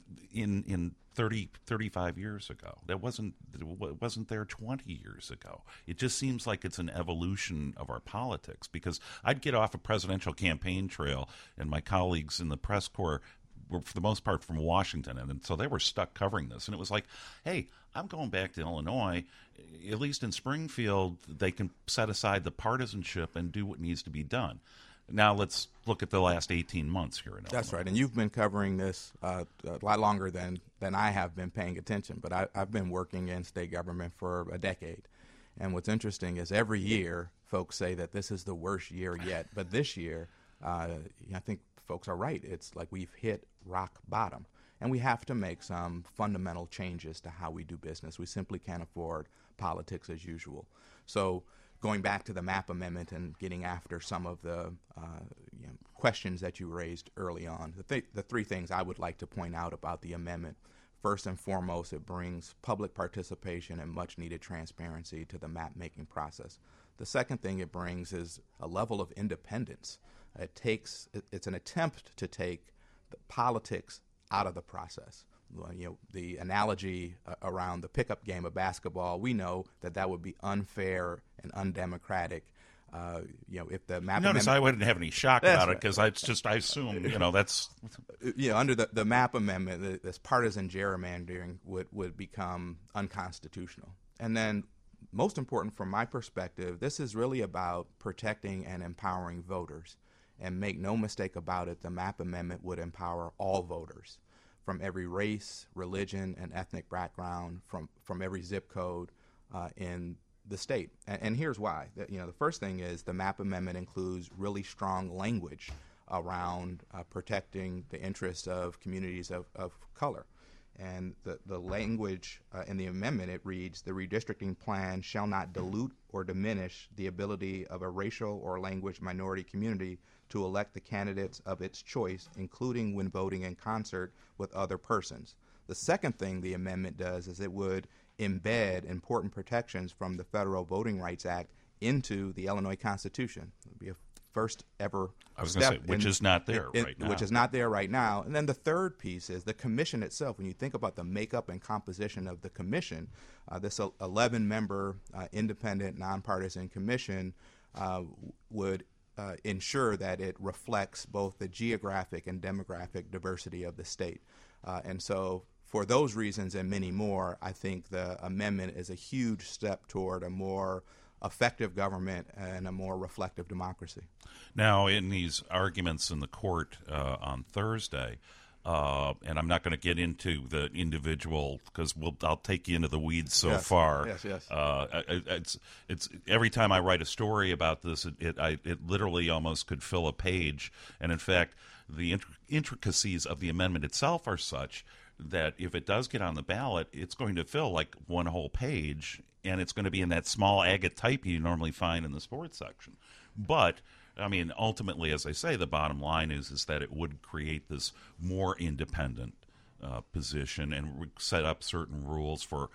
in in thirty, thirty-five years ago. That wasn't it wasn't there twenty years ago. It just seems like it's an evolution of our politics, because I'd get off a presidential campaign trail, and my colleagues in the press corps were, for the most part, from Washington, and, and so they were stuck covering this. And it was like, hey, I'm going back to Illinois. At least in Springfield, they can set aside the partisanship and do what needs to be done. Now let's look at the last eighteen months here in Illinois. That's right, and you've been covering this uh, a lot longer than, than I have been paying attention, but I, I've been working in state government for a decade. And what's interesting is every year folks say that this is the worst year yet, but this year uh, I think folks are right. It's like we've hit rock bottom, and we have to make some fundamental changes to how we do business. We simply can't afford politics as usual. So going back to the map amendment and getting after some of the uh, you know, questions that you raised early on, the, th- the three things I would like to point out about the amendment. First and foremost, it brings public participation and much-needed transparency to the map-making process. The second thing it brings is a level of independence. It takes, it, it's an attempt to take the politics out of the process. You know, the analogy uh, around the pickup game of basketball, we know that that would be unfair and undemocratic. Uh, you know, if the map Notice amendment, I wouldn't have any shock about right. it, because I just I assume you know that's you know under the, the map amendment, this partisan gerrymandering would would become unconstitutional. And then, most important from my perspective, this is really about protecting and empowering voters. And make no mistake about it, the map amendment would empower all voters, from every race, religion, and ethnic background, from, from every zip code uh, in the state. And, and here's why. The, you know, the first thing is the map amendment includes really strong language around uh, protecting the interests of communities of, of color. And the, the language uh, in the amendment, it reads, the redistricting plan shall not dilute or diminish the ability of a racial or language minority community to elect the candidates of its choice, including when voting in concert with other persons. The second thing the amendment does is it would embed important protections from the Federal Voting Rights Act into the Illinois Constitution. It would be a first ever I was step going to say, which in, is not there in, right now. Which is not there right now. And then the third piece is the commission itself. When you think about the makeup and composition of the commission, uh, this eleven-member uh, independent, nonpartisan commission uh, would uh, ensure that it reflects both the geographic and demographic diversity of the state. Uh, and so for those reasons and many more, I think the amendment is a huge step toward a more effective government and a more reflective democracy. Now, in these arguments in the court uh, on Thursday, uh, and I'm not going to get into the individual because we'll, I'll take you into the weeds so yes. far. Yes, yes. Uh, it, it's it's every time I write a story about this, it it, I, it literally almost could fill a page. And in fact, the int- intricacies of the amendment itself are such that if it does get on the ballot, it's going to fill like one whole page, and it's going to be in that small agate type you normally find in the sports section. But I mean, ultimately, as I say, the bottom line is is that it would create this more independent uh, position and set up certain rules for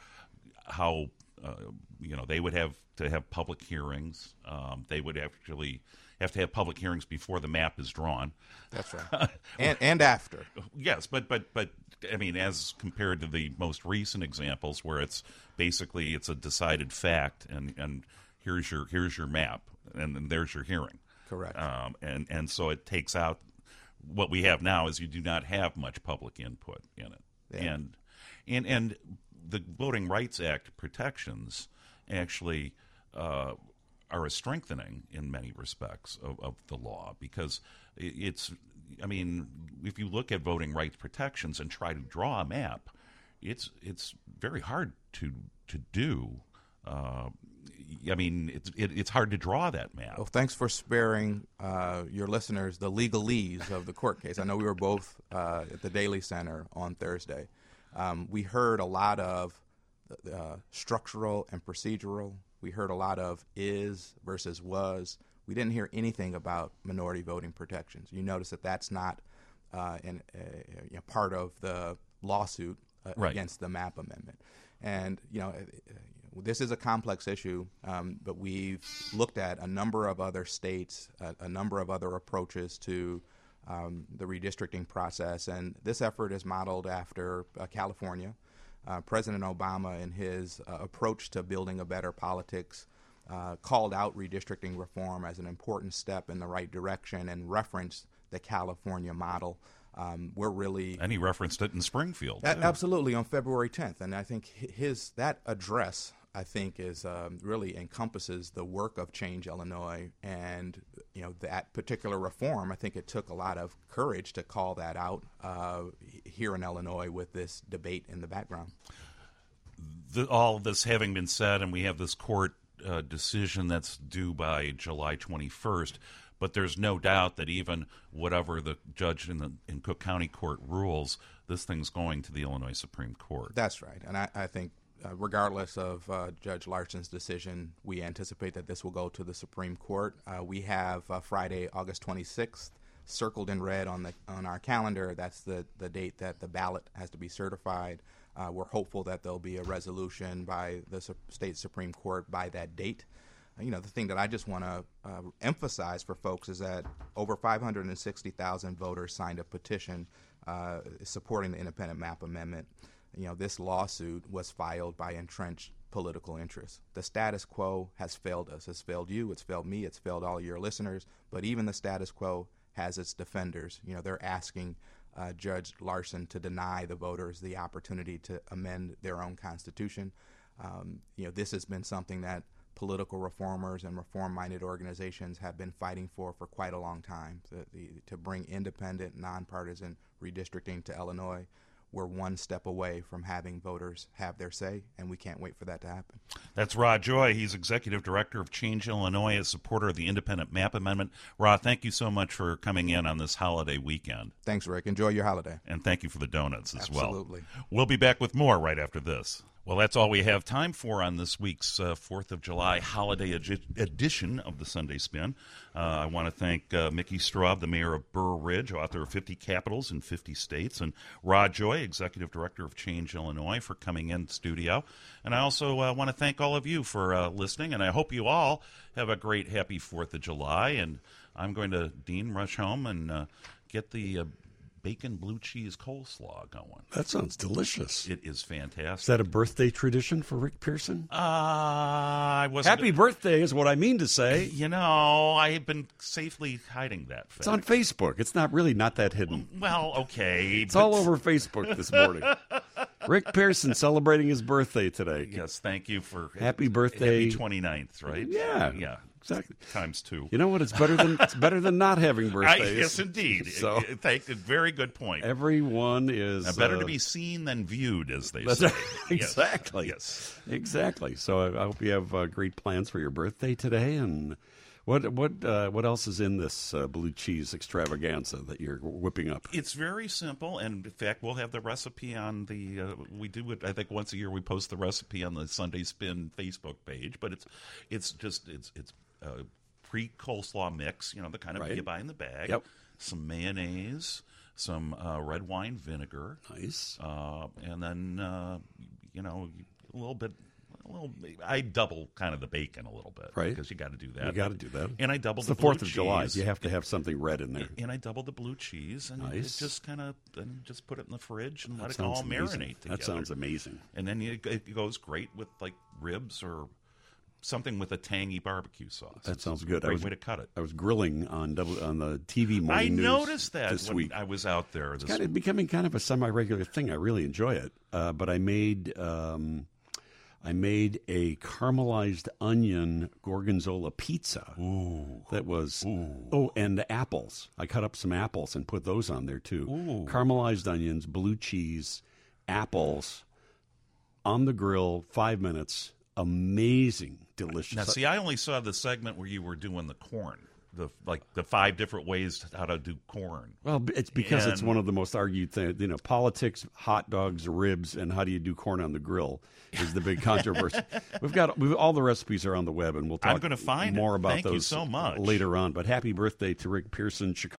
how uh, you know they would have to have public hearings. Um, they would actually have to have public hearings before the map is drawn. That's right, and and after. Yes, but but but I mean, as compared to the most recent examples, where it's basically it's a decided fact, and, and here's your here's your map, and then there's your hearing. Correct. Um, and and so it takes out what we have now is you do not have much public input in it, yeah. and and and the Voting Rights Act protections actually uh, are a strengthening in many respects of, of the law, because it's. I mean, if you look at voting rights protections and try to draw a map, it's it's very hard to to do. Uh, I mean, it's it, it's hard to draw that map. Well, thanks for sparing uh, your listeners the legalese of the court case. I know we were both uh, at the Daly Center on Thursday. Um, we heard a lot of uh, structural and procedural. We heard a lot of is versus was. We didn't hear anything about minority voting protections. You notice that that's not uh, in, uh, you know, part of the lawsuit uh, right. against the map amendment. And, you know, uh, this is a complex issue, um, but we've looked at a number of other states, uh, a number of other approaches to um, the redistricting process. And this effort is modeled after uh, California. Uh, President Obama, in his uh, approach to building a better politics, uh, called out redistricting reform as an important step in the right direction and referenced the California model. Um, we're really and he referenced it in Springfield. A- absolutely, on February tenth, and I think his that address, I think, is um, really encompasses the work of Change Illinois, and you know that particular reform. I think it took a lot of courage to call that out uh, here in Illinois with this debate in the background. The, all of this having been said, and we have this court uh, decision that's due by July twenty-first. But there's no doubt that even whatever the judge in the in Cook County Court rules, this thing's going to the Illinois Supreme Court. That's right, and I, I think uh, regardless of uh, Judge Larson's decision, we anticipate that this will go to the Supreme Court. Uh, we have uh, Friday, August twenty-sixth, circled in red on the on our calendar. That's the the date that the ballot has to be certified. Uh, we're hopeful that there'll be a resolution by the su- state Supreme Court by that date. You know, the thing that I just want to uh, emphasize for folks is that over five hundred sixty thousand voters signed a petition uh, supporting the independent map amendment. You know, this lawsuit was filed by entrenched political interests. The status quo has failed us. It's failed you. It's failed me. It's failed all your listeners. But even the status quo has its defenders. You know, they're asking uh, Judge Larson to deny the voters the opportunity to amend their own constitution. Um, you know, this has been something that political reformers and reform-minded organizations have been fighting for for quite a long time, the, the, to bring independent, nonpartisan redistricting to Illinois. We're one step away from having voters have their say, and we can't wait for that to happen. That's Rod Joy. He's Executive Director of Change Illinois, a supporter of the Independent Map Amendment. Rod, thank you so much for coming in on this holiday weekend. Thanks, Rick. Enjoy your holiday. And thank you for the donuts as well. Absolutely. We'll be back with more right after this. Well, that's all we have time for on this week's uh, fourth of July holiday edi- edition of the Sunday Spin. Uh, I want to thank uh, Mickey Straub, the mayor of Burr Ridge, author of fifty Capitals in fifty States, and Rod Joy, Executive Director of Change Illinois, for coming in studio. And I also uh, want to thank all of you for uh, listening, and I hope you all have a great, happy fourth of July. And I'm going to, Dean, rush home and uh, get the Uh, bacon blue cheese coleslaw going. That sounds delicious. It is fantastic. Is that a birthday tradition for Rick Pearson? Uh, I wasn't. Happy birthday is what I mean to say. You know, I have been safely hiding that fact. It's on Facebook. It's not really not that hidden. Well, okay. It's all over Facebook this morning. Rick Pearson celebrating his birthday today. Yes, thank you for happy birthday. Happy twenty-ninth, right? Yeah. Yeah. Exactly. Times two. You know what? It's better than it's better than not having birthdays. I, yes, indeed. So, thank you. Very good point. Everyone is now, better uh, to be seen than viewed, as they that's say. Right. Exactly. Yes. Exactly. So I, I hope you have uh, great plans for your birthday today. And what what uh, what else is in this uh, blue cheese extravaganza that you're whipping up? It's very simple, and in fact, we'll have the recipe on the. Uh, we do it. I think once a year we post the recipe on the Sunday Spin Facebook page. But it's it's just it's it's. Uh, pre-coleslaw mix, you know, the kind of right. you buy in the bag. Yep. Some mayonnaise, some uh, red wine vinegar. Nice. Uh, and then, uh, you know, a little bit, a little. I double kind of the bacon a little bit. Right. Because you got to do that. You got to do that. And I doubled it's the, the fourth blue of July. cheese. You have to have something red in there. And I doubled the blue cheese. And nice. it just kind of, and just put it in the fridge and that let it all amazing. marinate together. That sounds amazing. And then you, it goes great with, like, ribs or something with a tangy barbecue sauce. That sounds good. Great I was, way to cut it. I was grilling on double, on the T V morning I news noticed that this when week. I was out there. It's this kind of becoming kind of a semi-regular thing. I really enjoy it. Uh, but I made um, I made a caramelized onion gorgonzola pizza. Ooh. That was Ooh. oh, and apples. I cut up some apples and put those on there too. Ooh. Caramelized onions, blue cheese, apples on the grill, five minutes. Amazing, delicious. Now, see, I only saw the segment where you were doing the corn, the like the five different ways how to do corn. Well, it's because and, it's one of the most argued things. You know, politics, hot dogs, ribs, and how do you do corn on the grill is the big controversy. We've got we've, all the recipes are on the web, and we'll talk I'm going to find more it. about Thank those you so much. later on. But happy birthday to Rick Pearson, Chicago.